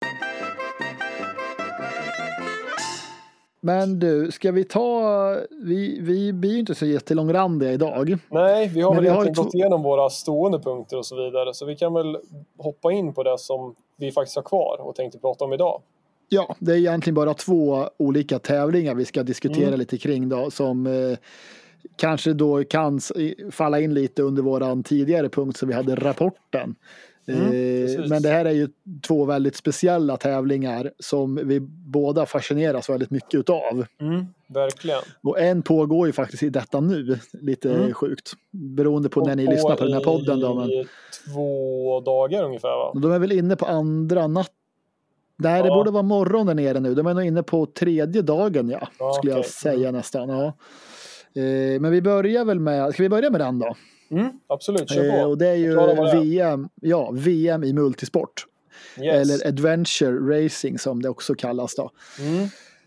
Men du, ska vi ta... Vi, vi blir ju inte så jättelångrandiga idag. Nej, vi har Men väl vi har egentligen ju gått två- igenom våra stående punkter och så vidare. Så vi kan väl hoppa in på det som vi faktiskt har kvar och tänkte prata om idag. Ja, det är egentligen bara två olika tävlingar vi ska diskutera Mm. lite kring då. Som eh, kanske då kan s- falla in lite under våran tidigare punkt som vi hade rapporten. Mm, eh, precis. men det här är ju två väldigt speciella tävlingar som vi båda fascineras väldigt mycket utav. Mm, verkligen. Och en pågår ju faktiskt i detta nu, lite Mm. sjukt. Beroende på Och när ni lyssnar på den här podden då. Men... i två dagar ungefär, va? Och de är väl inne på andra natt. Nej, det Ja. borde vara morgon där nere nu. De är nog inne på tredje dagen, ja. Ja, skulle jag okej. säga nästan. Ja. Eh, men vi börjar väl med, ska vi börja med den då? Mm, absolut, kör på. Eh, och det är ju Förklara vad det är. V M, ja, V M i multisport. Yes. Eller adventure racing som det också kallas då. Mm,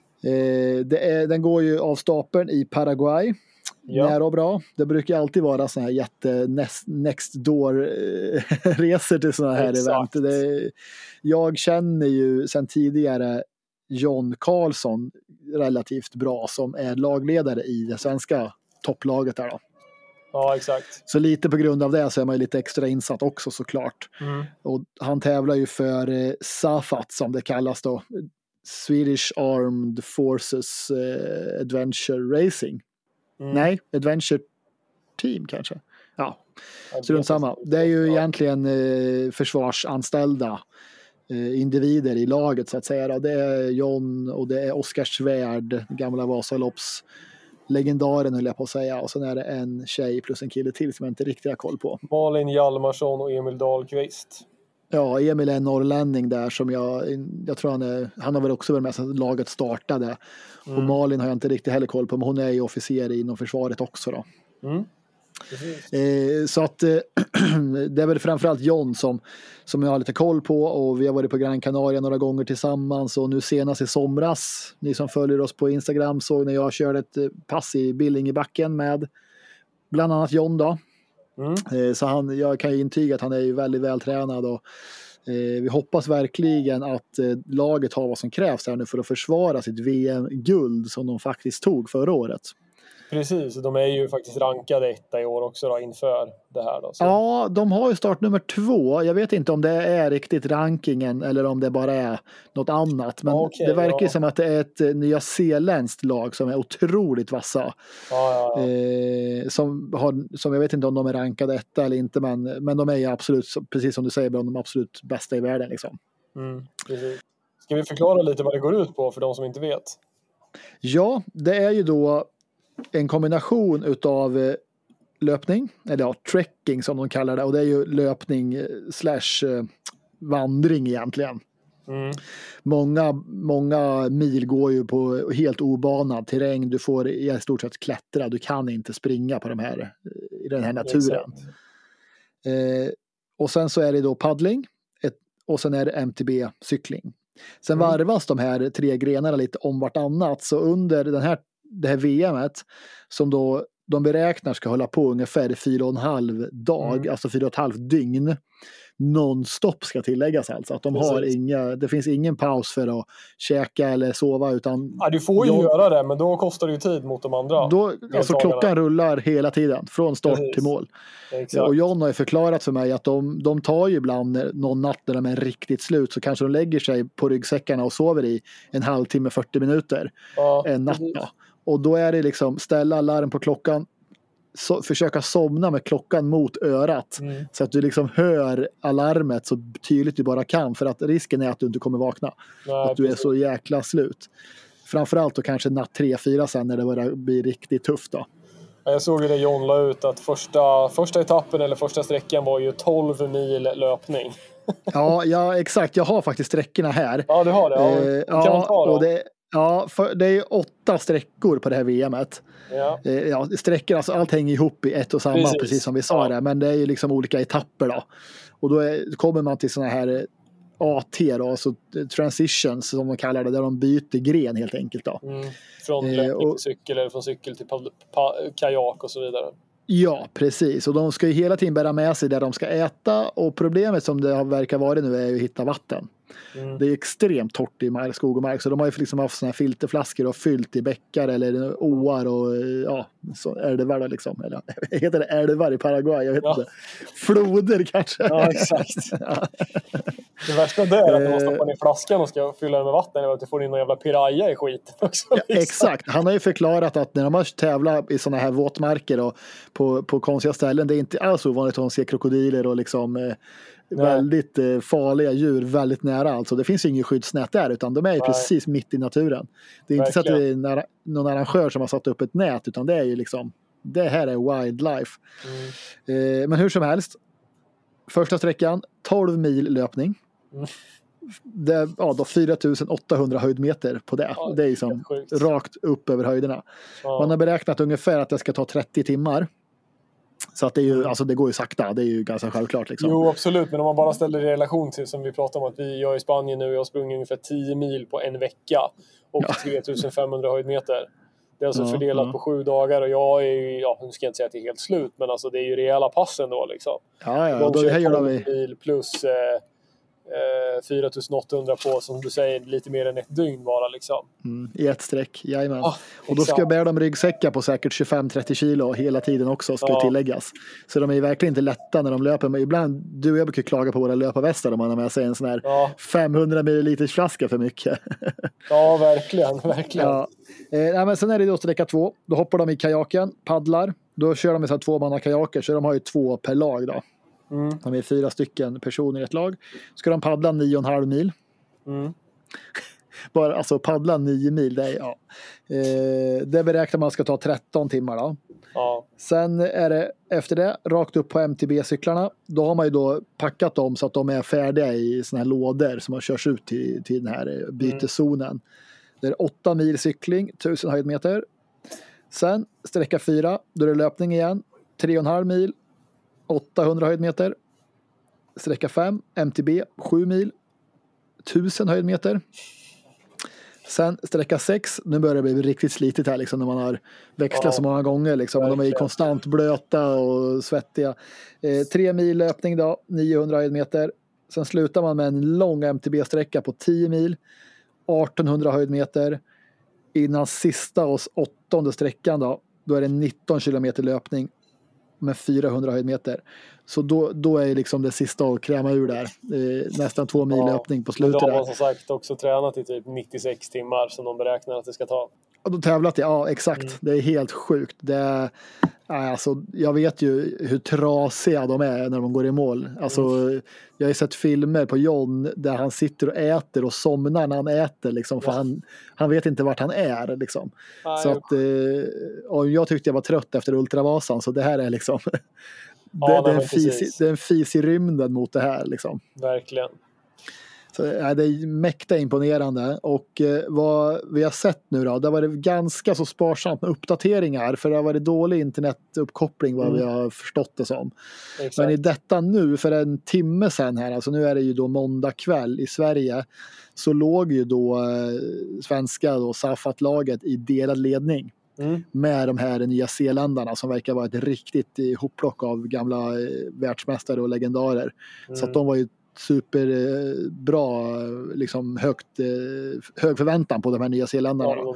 Eh, det är, den går ju av stapeln i Paraguay. ja. Nära och bra. Det brukar alltid vara såna här jätte next, next door eh, resor till såna här Exakt. event. Det, jag känner ju sedan tidigare John Karlsson relativt bra som är lagledare i det svenska topplaget där då. Ja, exakt. Så lite på grund av det så är man ju lite extra insatt också såklart. Mm. Och han tävlar ju för eh, SAFAT som det kallas då. Swedish Armed Forces eh, Adventure Racing. Mm. Nej, Adventure Team kanske. Ja, Jag strunt vet samma. inte. Det är ju Ja. egentligen eh, försvarsanställda eh, individer i laget så att säga. Då. Det är John och det är Oskar Svärd, gamla Vasalopps legendaren höll jag på att säga. Och sen är det en tjej plus en kille till som jag inte riktigt har koll på. Malin Hjalmarsson och Emil Dahlqvist. Ja, Emil är en norrlänning där som jag, jag tror han är, han har väl också varit med sedan laget startade. Och Mm. Malin har jag inte riktigt heller koll på, men hon är ju officer inom försvaret också då. Mm. Precis. Eh, så att eh, det är väl framförallt John som, som jag har lite koll på och vi har varit på Gran Canaria några gånger tillsammans och nu senast i somras, ni som följer oss på Instagram såg när jag körde ett eh, pass i Billingebacken med bland annat John då. Mm. Så han, jag kan ju intyga att han är ju väldigt vältränad och eh, vi hoppas verkligen att eh, laget har vad som krävs här nu för att försvara sitt V M-guld som de faktiskt tog förra året. Precis, de är ju faktiskt rankade etta i år också då, inför det här då. Så. Ja, de har ju startnummer två. Jag vet inte om det är riktigt rankingen eller om det bara är något annat. Men okay, det verkar ja. som att det är ett nyzeeländskt lag som är otroligt vassa. Ja, ja, ja. Eh, som, har, som jag vet inte om de är rankade etta eller inte, men, men de är ju absolut, precis som du säger, de absolut bästa i världen. Liksom. Mm, precis. Ska vi förklara lite vad det går ut på för de som inte vet? Ja, det är ju då en kombination utav löpning, eller ja, trekking som de kallar det, och det är ju löpning slash vandring egentligen. Mm. Många, många mil går ju på helt obanad terräng, du får i stort sett klättra, du kan inte springa på de här, i den här naturen. Eh, och sen så är det då paddling, ett, och sen är det M T B-cykling. Sen Mm. varvas de här tre grenarna lite om vartannat, så under den här det här V M:et som då de beräknar ska hålla på ungefär fyra och en halv dag, mm. alltså fyra och ett halvt dygn nonstop ska tilläggas, alltså att de Precis. har inga, det finns ingen paus för att käka eller sova, utan ja, du får ju jag, göra det, men då kostar det ju tid mot de andra. Då, alltså klockan rullar hela tiden från start Precis. till mål. Exakt. Och John har ju förklarat för mig att de, de tar ju ibland någon natt när de är riktigt slut, så kanske de lägger sig på ryggsäckarna och sover i en halvtimme, fyrtio minuter ja, en natt då. Och då är det liksom ställa larm på klockan, so- försöka somna med klockan mot örat mm. så att du liksom hör alarmet så tydligt du bara kan, för att risken är att du inte kommer vakna. Nej, att du precis. är så jäkla slut. Framförallt då kanske natt tre fyra sen när det börjar bli riktigt tufft då. Jag såg ju det John la ut att första, första etappen eller första sträckan var ju tolv mil löpning. ja, ja, exakt. Jag har faktiskt sträckorna här. Ja, du har det. Ja, eh, kan ja, ta och det Ja, för det är åtta sträckor på det här V M:et. Ja. Eh, ja, sträckor, alltså allt hänger ihop i ett och samma, precis, precis som vi sa ja. det. Men det är ju liksom olika etapper då. Och då är, kommer man till såna här A T då, alltså transitions som de kallar det, där de byter gren helt enkelt då. Mm. Från löpning eh, och, till cykel eller från cykel till pa- pa- kajak och så vidare. Ja, precis. Och de ska ju hela tiden bära med sig där de ska äta, och problemet som det verkar vara nu är ju att hitta vatten. Mm. Det är extremt torrt i mark, skog och mark, så de har ju liksom haft såna här filterflaskor och fyllt i bäckar eller åar och ja, så älvar liksom. Eller heter det älvar i Paraguay? Jag vet ja. inte. Floder kanske. Ja, exakt. ja. Det värsta det är att du måste stoppa ner flaskan och ska fylla den med vatten, eller att du får in någon jävla piraya i skiten också. Ja, exakt. Han har ju förklarat att när de har tävlat i såna här våtmarker och på, på konstiga ställen, det är inte alls ovanligt att de ser krokodiler och liksom eh, väldigt eh, farliga djur väldigt nära. Alltså det finns ju ingen skyddsnät där, utan de är ju Nej. precis mitt i naturen. Det är Verkligen. inte så att det är nära, någon arrangör som har satt upp ett nät, utan det är ju liksom, det här är wildlife. Mm. Eh, men hur som helst, första sträckan tolv mil löpning. Mm. Det, ja, då fyra tusen åttahundra höjdmeter på det. Ja, det är liksom rakt upp över höjderna. Ja. Man har beräknat ungefär att det ska ta trettio timmar. Så att det är ju, alltså det går ju sakta, det är ju ganska självklart liksom. Jo, absolut, men om man bara ställer det i relation till, som vi pratade om, att vi, jag är i Spanien nu, jag har sprungit ungefär tio mil på en vecka och ja. tre tusen femhundra höjdmeter. Det är alltså ja, fördelat ja. på sju dagar, och jag är ju, ja, nu ska jag inte säga att det är helt slut, men alltså det är ju rejäla passen då liksom. Ja, ja, då det här gör vi. Mil plus eh, eh, fyra tusen åttahundra på, som du säger, lite mer än ett dygn bara liksom. Mm, i ett streck, jajamän. Ah, och då ska jag bära dem ryggsäckar på säkert tjugofem till trettio kilo hela tiden också, ska ja. tilläggas. Så de är ju verkligen inte lätta när de löper. Men ibland, du och jag brukar klaga på våra löparvästar om man har med sig en sån här ja. femhundra milliliters flaska för mycket. Ja, verkligen, verkligen. Ja. Eh, men sen är det då sträcka två. Då hoppar de i kajaken, paddlar. Då kör de med så här två manna kajaker, så de har ju två per lag då. Mm. De är fyra stycken personer i ett lag. Ska de paddla nio och en halv mil. Mm. Bara, alltså paddla nio mil, det är, ja. Eh, det beräknar man ska ta tretton timmar då. Ja. Sen är det efter det rakt upp på M T B-cyklarna. Då har man ju då packat dem så att de är färdiga i såna här lådor som har körs ut till, till den här bytezonen. Mm. Det är åtta mil cykling, tusen höjdmeter. Sen sträcka fyra, då är det löpning igen. tre och en halv mil, åttahundra höjdmeter. Sträcka fem, M T B, sju mil, tusen höjdmeter. Sen sträcka sex, nu börjar det bli riktigt slitigt här liksom, när man har växlat ja, så många gånger. Liksom, och de är ju konstant blöta och svettiga. Eh, tre mil löpning då, niohundra meter. Sen slutar man med en lång M T B-sträcka på tio mil, artonhundra höjdmeter. Innan sista och åttonde sträckan då, då är det nitton kilometer löpning med fyrahundra höjdmeter. Så då, då är liksom det sista att kräma ur där. Eh, nästan två mil ja, löpning på slutet. Då har man som sagt också tränat i typ nittiosex timmar som de beräknar att det ska ta. Och då tävlat, ja exakt. Mm. Det är helt sjukt. Det är, alltså, jag vet ju hur trasiga de är när de går i mål. Alltså, mm. Jag har ju sett filmer på John där han sitter och äter och somnar när han äter. Liksom, för ja. han, han vet inte vart han är. Liksom. Ah, så att, eh, och jag tyckte jag var trött efter Ultravasan. Så det här är liksom... Ja, det, det, är en fis, det är en fis i rymden mot det här. Liksom. Verkligen. Så, ja, det är mäkta imponerande. Och eh, vad vi har sett nu då, det har varit ganska så sparsamt med uppdateringar. För det har varit dålig internetuppkoppling vad mm. vi har förstått det som. Exakt. Men i detta nu, för en timme sedan här, alltså nu är det ju då måndag kväll i Sverige, så låg ju då eh, svenska då, Safat-laget i delad ledning. Mm. Med de här nya Zeeländarna som verkar vara ett riktigt hopplock av gamla eh, världsmästare och legendarer. Mm. Så att de var ju superbra, eh, liksom högt, eh, hög förväntan på de här nya Zeeländarna. Ja,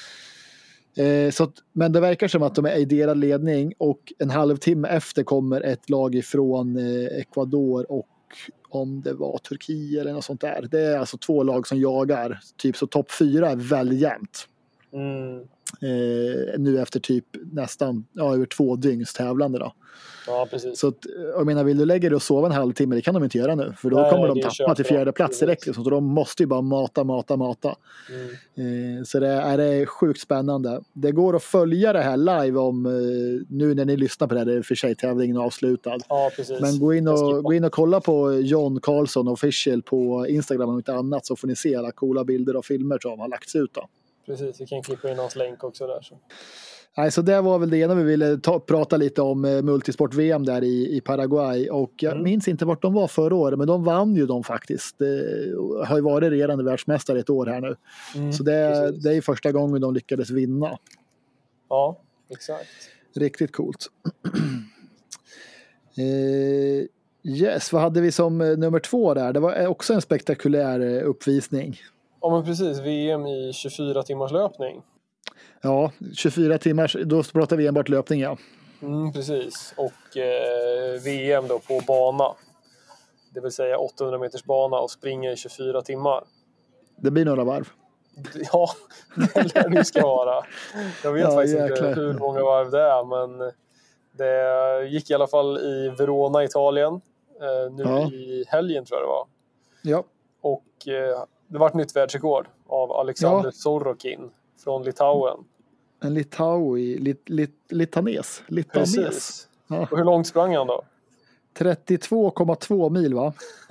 eh, så att, men det verkar som att de är i delad ledning och en halvtimme efter kommer ett lag ifrån eh, Ecuador och om det var Turkiet eller något sånt där. Det är alltså två lag som jagar. Typ så topp fyra är väldigt jämnt. Mm. Eh, nu efter typ nästan ja, över två dygns tävlande då. Ja, precis. Så att, jag menar, vill du lägga dig och sova en halvtimme, det kan de inte göra nu. För då Nej, kommer de tappa till fjärde plats direkt. Så de måste ju bara mata, mata, mata. Mm. Eh, så det är, det är sjukt spännande. Det går att följa det här live om, eh, nu när ni lyssnar på det här, det är för sig tävlingen avslutad. Ja, precis. Men gå in, och, gå in och kolla på John Karlsson official på Instagram och inte annat, så får ni se alla coola bilder och filmer som har lagts ut då. Precis, vi kan klippa in hans länk också där. Så. Nej, så det var väl det ena vi ville ta, prata lite om eh, multisport-V M där i, i Paraguay. Och jag mm. minns inte vart de var förra året, men de vann ju de faktiskt. Eh, har ju varit regerande världsmästare ett år här nu. Mm, så det, det är ju första gången de lyckades vinna. Ja, exakt. Riktigt coolt. eh, yes, vad hade vi som eh, nummer två där? Det var också en spektakulär eh, uppvisning. Ja, men precis. V M i tjugofyra timmars löpning. Ja, tjugofyra timmar, då pratar vi enbart löpning, ja. Mm, precis. Och eh, V M då på bana. Det vill säga åttahundra meters bana och springa i tjugofyra timmar. Det blir några varv. Ja, det lär det ska vara. Jag vet ja, faktiskt jäklar. inte hur många varv det är, men det gick i alla fall i Verona, Italien. Eh, nu ja. i helgen tror jag det var. Ja. Och eh, det var ett nytt världsrekord av Alexander ja. Sorokin från Litauen. En Litaui, lit, lit, litanes. litanes. Precis. Ja. Och hur långt sprang han då? trettiotvå komma två mil, va?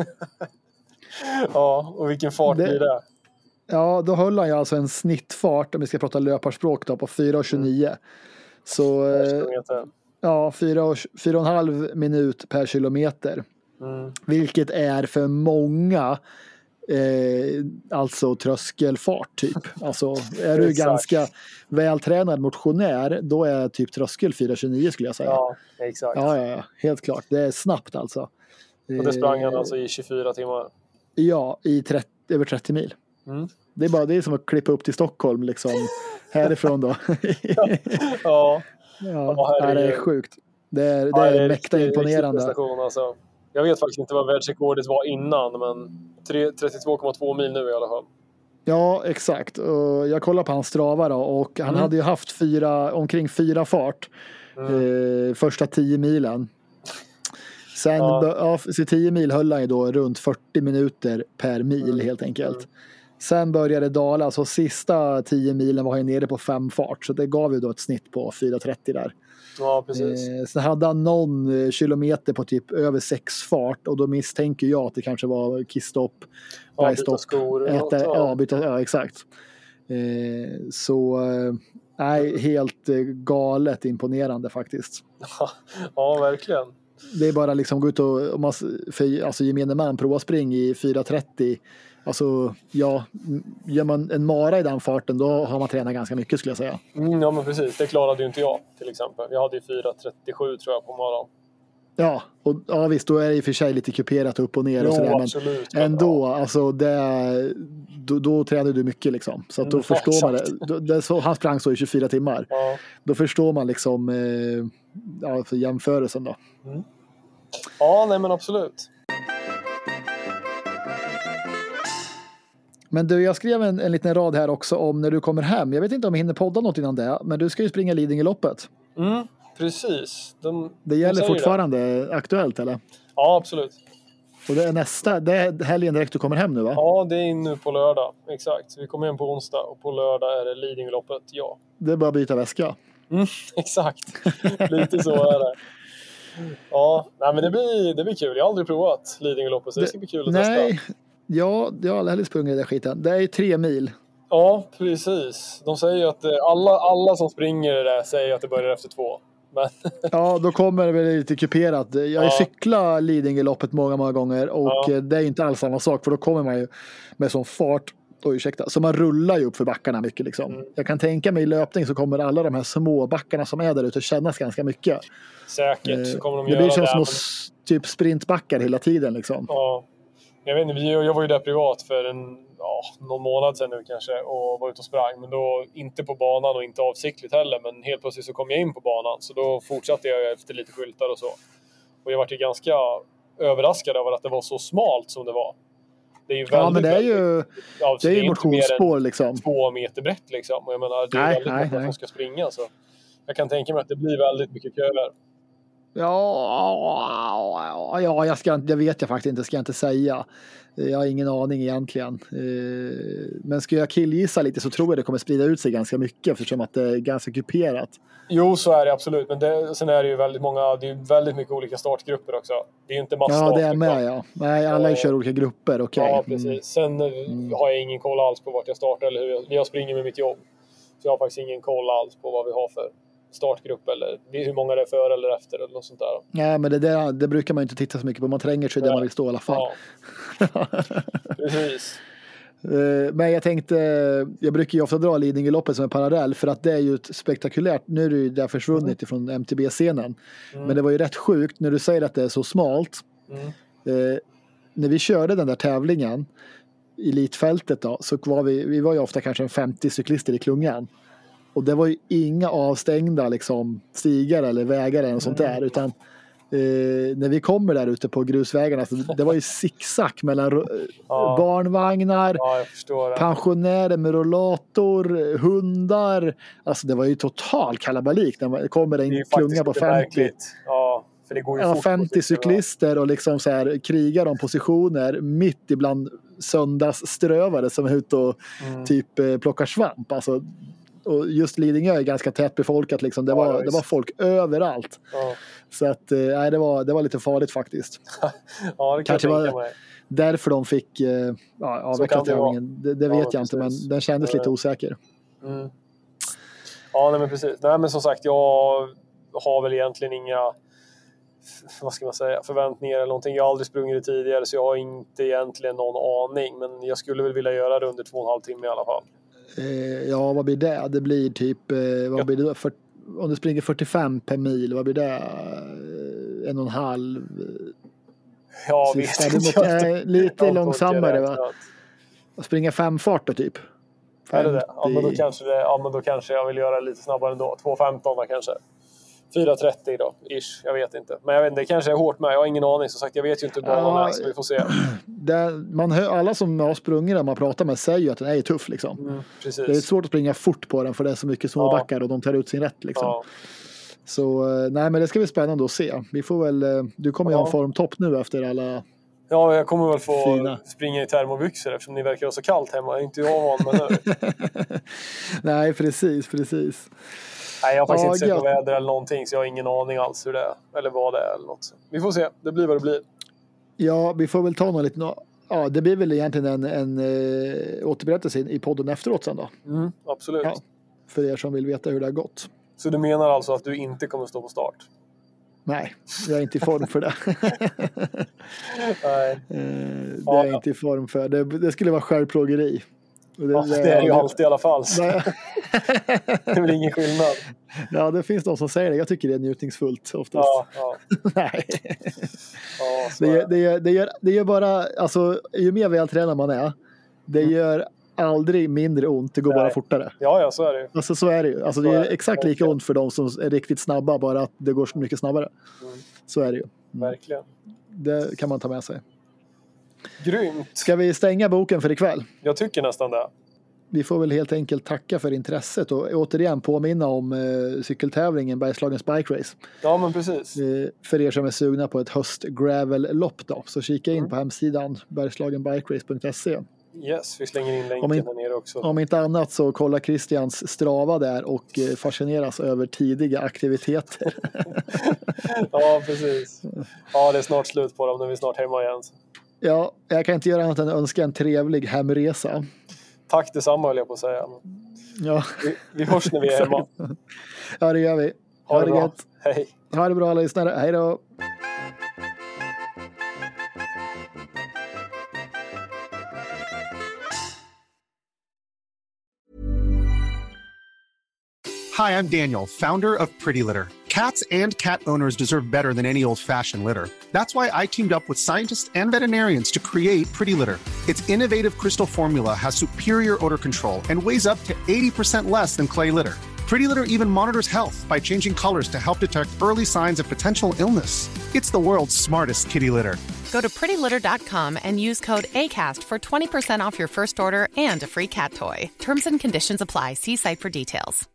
Ja, och vilken fart det, blir det? Ja, då höll han ju alltså en snittfart, om vi ska prata löparspråk då, på fyra tjugonio. Mm. Så ja, fyra och en halv minut per kilometer. Mm. Vilket är för många Eh, alltså tröskelfart typ. Alltså är du ganska vältränad motionär, då är typ tröskel fyra tjugonio skulle jag säga. Ja, exakt. Ja, ja, ja, helt klart. Det är snabbt alltså. Och det sprang han alltså i tjugofyra timmar? Ja, i trettio, över trettio mil. Mm. Det är bara det är som att klippa upp till Stockholm liksom härifrån då. ja. Ja, ja det är sjukt. Det är, det ja, är, är mäkta imponerande. Alltså. Jag vet faktiskt inte vad världsrekordet var innan, men trettiotvå komma två mil nu i alla fall. Ja, exakt. Och jag kollar på hans strava då, och han mm. hade ju haft fyra, omkring fyra fart mm. eh, första tio milen. Sen ja. Ja, så tio mil höll han ju då runt fyrtio minuter per mil mm. helt enkelt. Mm. Sen började det dala, så sista tio milen var han nere på fem fart, så det gav ju då ett snitt på fyra trettio där. Ja, precis. Eh, sen hade han någon kilometer på typ över sex fart, och då misstänker jag att det kanske var kissstopp, ja, byta skor äta, ja, byta, ja, exakt. Eh, så nej, eh, helt eh, galet imponerande faktiskt. Ja, verkligen. Det är bara liksom gå ut och, och man, för, alltså gemene man prova spring i fyra trettio Alltså, ja, gör man en mara i den farten då har man tränat ganska mycket skulle jag säga. Mm, ja men precis, det klarade ju inte jag till exempel. Jag hade ju fyra trettiosju tror jag på maran. Ja, och ja, visst då är det i och för sig lite kuperat upp och ner Jo, och sådär, absolut, men ändå, ja. alltså det, då, då tränar du mycket liksom. Så att då Mm, förstår ja, man det. Då, det så, han sprang så i tjugofyra timmar. Ja. Då förstår man liksom eh, ja, för jämförelsen då. Mm. Ja, nej men absolut. Men du, jag skrev en, en liten rad här också om när du kommer hem. Jag vet inte om jag hinner podda något innan det, men du ska ju springa Lidingöloppet. Mm, precis. De, Det gäller de fortfarande det. Aktuellt eller? Ja, absolut. Och det är nästa, det är helgen direkt du kommer hem nu va? Ja, det är nu på lördag. Exakt. Vi kommer hem på onsdag och på lördag är det Lidingöloppet, ja. Det är bara att byta väska. Mm, exakt. Lite så är det. Ja, nej, men det blir, det blir kul. Jag har aldrig provat Lidingöloppet så det, det ska bli kul att nej, testa. Ja, jag har aldrig heller sprungit i den skiten. Det är tre mil. Ja, precis. De säger ju att alla, alla som springer det säger att det börjar efter två. Men... Ja, då kommer det väl lite kuperat. Jag har ja. cyklat Lidingöloppet många, många gånger och ja. det är inte alls samma sak för då kommer man ju med sån fart. Oj, ursäkta. Så man rullar ju upp för backarna mycket liksom. Mm. Jag kan tänka mig i löpning så kommer alla de här små backarna som är där ute kännas ganska mycket. Säkert så kommer de det göra blir som det. små Men... typ sprintbackar hela tiden liksom. Ja. Jag vet inte, jag var ju där privat för en, ja, någon månad sedan nu kanske och var ute och sprang. Men då inte på banan och inte avsiktligt heller. Men helt plötsligt så kom jag in på banan. Så då fortsatte jag efter lite skyltar och så. Och jag var ju ganska överraskad över att det var så smalt som det var. Det är ju väldigt, ja, men det är ju, ja, det är ju motionsspår liksom. Två meter brett liksom. Och jag menar, det är nej, väldigt nej, många nej. som ska springa. Så jag kan tänka mig att det blir väldigt mycket köer. Ja, ja jag, ska, det vet jag faktiskt inte, ska jag inte säga. Jag har ingen aning egentligen. Men ska jag killgissa lite så tror jag det kommer sprida ut sig ganska mycket eftersom att det är ganska kuperat. Jo, så är det absolut. Men det, sen är det ju väldigt många, det är väldigt mycket olika startgrupper också. Det är ju inte massstart. Ja, det är med ja. Nej, alla och, kör olika grupper, okej. Okay. Ja, precis. Sen mm. har jag ingen koll alls på vart jag startar eller hur jag, jag springer med mitt jobb. Så jag har faktiskt ingen koll alls på vad vi har för startgrupp eller hur många det är före eller efter eller något sånt där. Nej, men det, där, det brukar man inte titta så mycket på. Man tränger sig där man vill stå i alla fall. Ja. Precis. Men jag tänkte, jag brukar ju ofta dra Lidingöloppet som en parallell för att det är ju ett spektakulärt, nu är det ju där försvunnit mm. ifrån M T B-scenen. Mm. Men det var ju rätt sjukt när du säger att det är så smalt. Mm. Eh, när vi körde den där tävlingen i elitfältet då, så var vi, vi var ju ofta kanske en femtio cyklister i klungan. Och det var ju inga avstängda liksom, stigar eller vägar eller något sånt där, utan eh, när vi kommer där ute på grusvägarna så det var ju zigzag mellan ja. barnvagnar, ja, pensionärer med rollator, hundar. Alltså det var ju total kalabalik när man kommer en klunga på femtio. Ja, för det går ju ja, fort femtio cyklister och liksom så här krigar om positioner mitt ibland söndagsströvare som är ute och mm. typ eh, plockar svamp. Alltså och just Lidingö är ganska tätt befolkat liksom. Det, ja, var, det var folk överallt. Ja. Så att nej, det, var, det var lite farligt faktiskt. Ja, det kan kanske jag var tänka mig. Därför de fick eh, ja, avveckla tävlingen. Det, det vet ja, jag inte, men den kändes lite osäker. Mm. Ja, nej, men precis. Nej, men som sagt, jag har väl egentligen inga vad ska man säga, förväntningar eller någonting. Jag har aldrig sprungit det tidigare så jag har inte egentligen någon aning. Men jag skulle väl vilja göra det under två och en halv timme i alla fall. Ja, vad blir det? Det blir typ, vad ja. blir det? För, om du springer fyrtiofem per mil, vad blir det? En och en halv? Ja, visst. Du måste, äh, lite långsammare va? Springa fem fart då typ? femtio. Är det det? Ja, men då kanske, det, ja, men då kanske jag vill göra det lite snabbare ändå. två femton då kanske. fyra trettio då, ish. Jag vet inte. Men jag vet inte, det kanske är hårt med. Jag har ingen aning. Som sagt, jag vet ju inte hur banan ja, är, så vi får se. Det, man hör, alla som har sprungit där man pratar med säger ju att den är tuff liksom. Mm, precis. Det är svårt att springa fort på den för det är så mycket små ja. backar och de tar ut sin rätt liksom. Ja. Så nej, men det ska bli spännande att se. Vi får väl, du kommer ju ja. ha en formtopp nu efter alla. Ja, jag kommer väl få fina. springa i termobyxor eftersom ni verkar ha så kallt hemma. Inte jag van med nu. Nej, precis, precis. Nej, jag har faktiskt ja, inte sett på väder eller någonting så jag har ingen aning alls hur det är. Eller vad det är eller något. Vi får se, det blir vad det blir. Ja, vi får väl ta någon liten. Ja, det blir väl egentligen en, en äh, återberättelse i podden efteråt sen då. Mm, absolut. Ja, för er som vill veta hur det har gått. Så du menar alltså att du inte kommer stå på start? Nej, jag är inte i form för det. Nej. Det Ja, är jag inte i form för. Det, det skulle vara självplågeri. Det, ja, det är det ju alltid i alla fall. Det är väl ingen skillnad. Ja, det finns de som säger det. Jag tycker det är njutningsfullt oftast. Ja, ja. Nej. Ja, det, gör, det, gör, det, gör, det gör bara, alltså, ju mer vältränad man är, det mm. gör aldrig mindre ont, det går Nej. bara fortare. Ja, ja, så är det ju. Alltså så är det ju. Alltså, det är, är exakt lika Verkligen. ont för de som är riktigt snabba, bara att det går så mycket snabbare. Mm. Så är det ju. Mm. Verkligen. Det kan man ta med sig. Grymt. Ska vi stänga boken för ikväll? Jag tycker nästan det. Vi får väl helt enkelt tacka för intresset och återigen påminna om eh, cykeltävlingen Bergslagens Bike Race. Ja, men precis. Eh, för er som är sugna på ett höst-gravel-lopp då. Så kika in mm. på hemsidan bergslagenbikerace punkt se. Yes, vi slänger in länken in, där nere också. Om inte annat så kolla Christians Strava där och eh, fascineras över tidiga aktiviteter. Ja, precis. Ja, det är snart slut på dem när vi är snart hemma igen. Ja, jag kan inte göra annat än önska en trevlig hemresa. Tack detsamma, höll jag på att säga. Ja. Vi, vi hörs när vi är hemma. Ja, det gör vi. Ha, ha det bra. Gött. Hej. Ha det bra, alla lyssnare. Hej då. Hi, I'm Daniel, founder of Pretty Litter. Cats and cat owners deserve better than any old-fashioned litter. That's why I teamed up with scientists and veterinarians to create Pretty Litter. Its innovative crystal formula has superior odor control and weighs up to eighty percent less than clay litter. Pretty Litter even monitors health by changing colors to help detect early signs of potential illness. It's the world's smartest kitty litter. Go to pretty litter dot com and use code ACAST for twenty percent off your first order and a free cat toy. Terms and conditions apply. See site for details.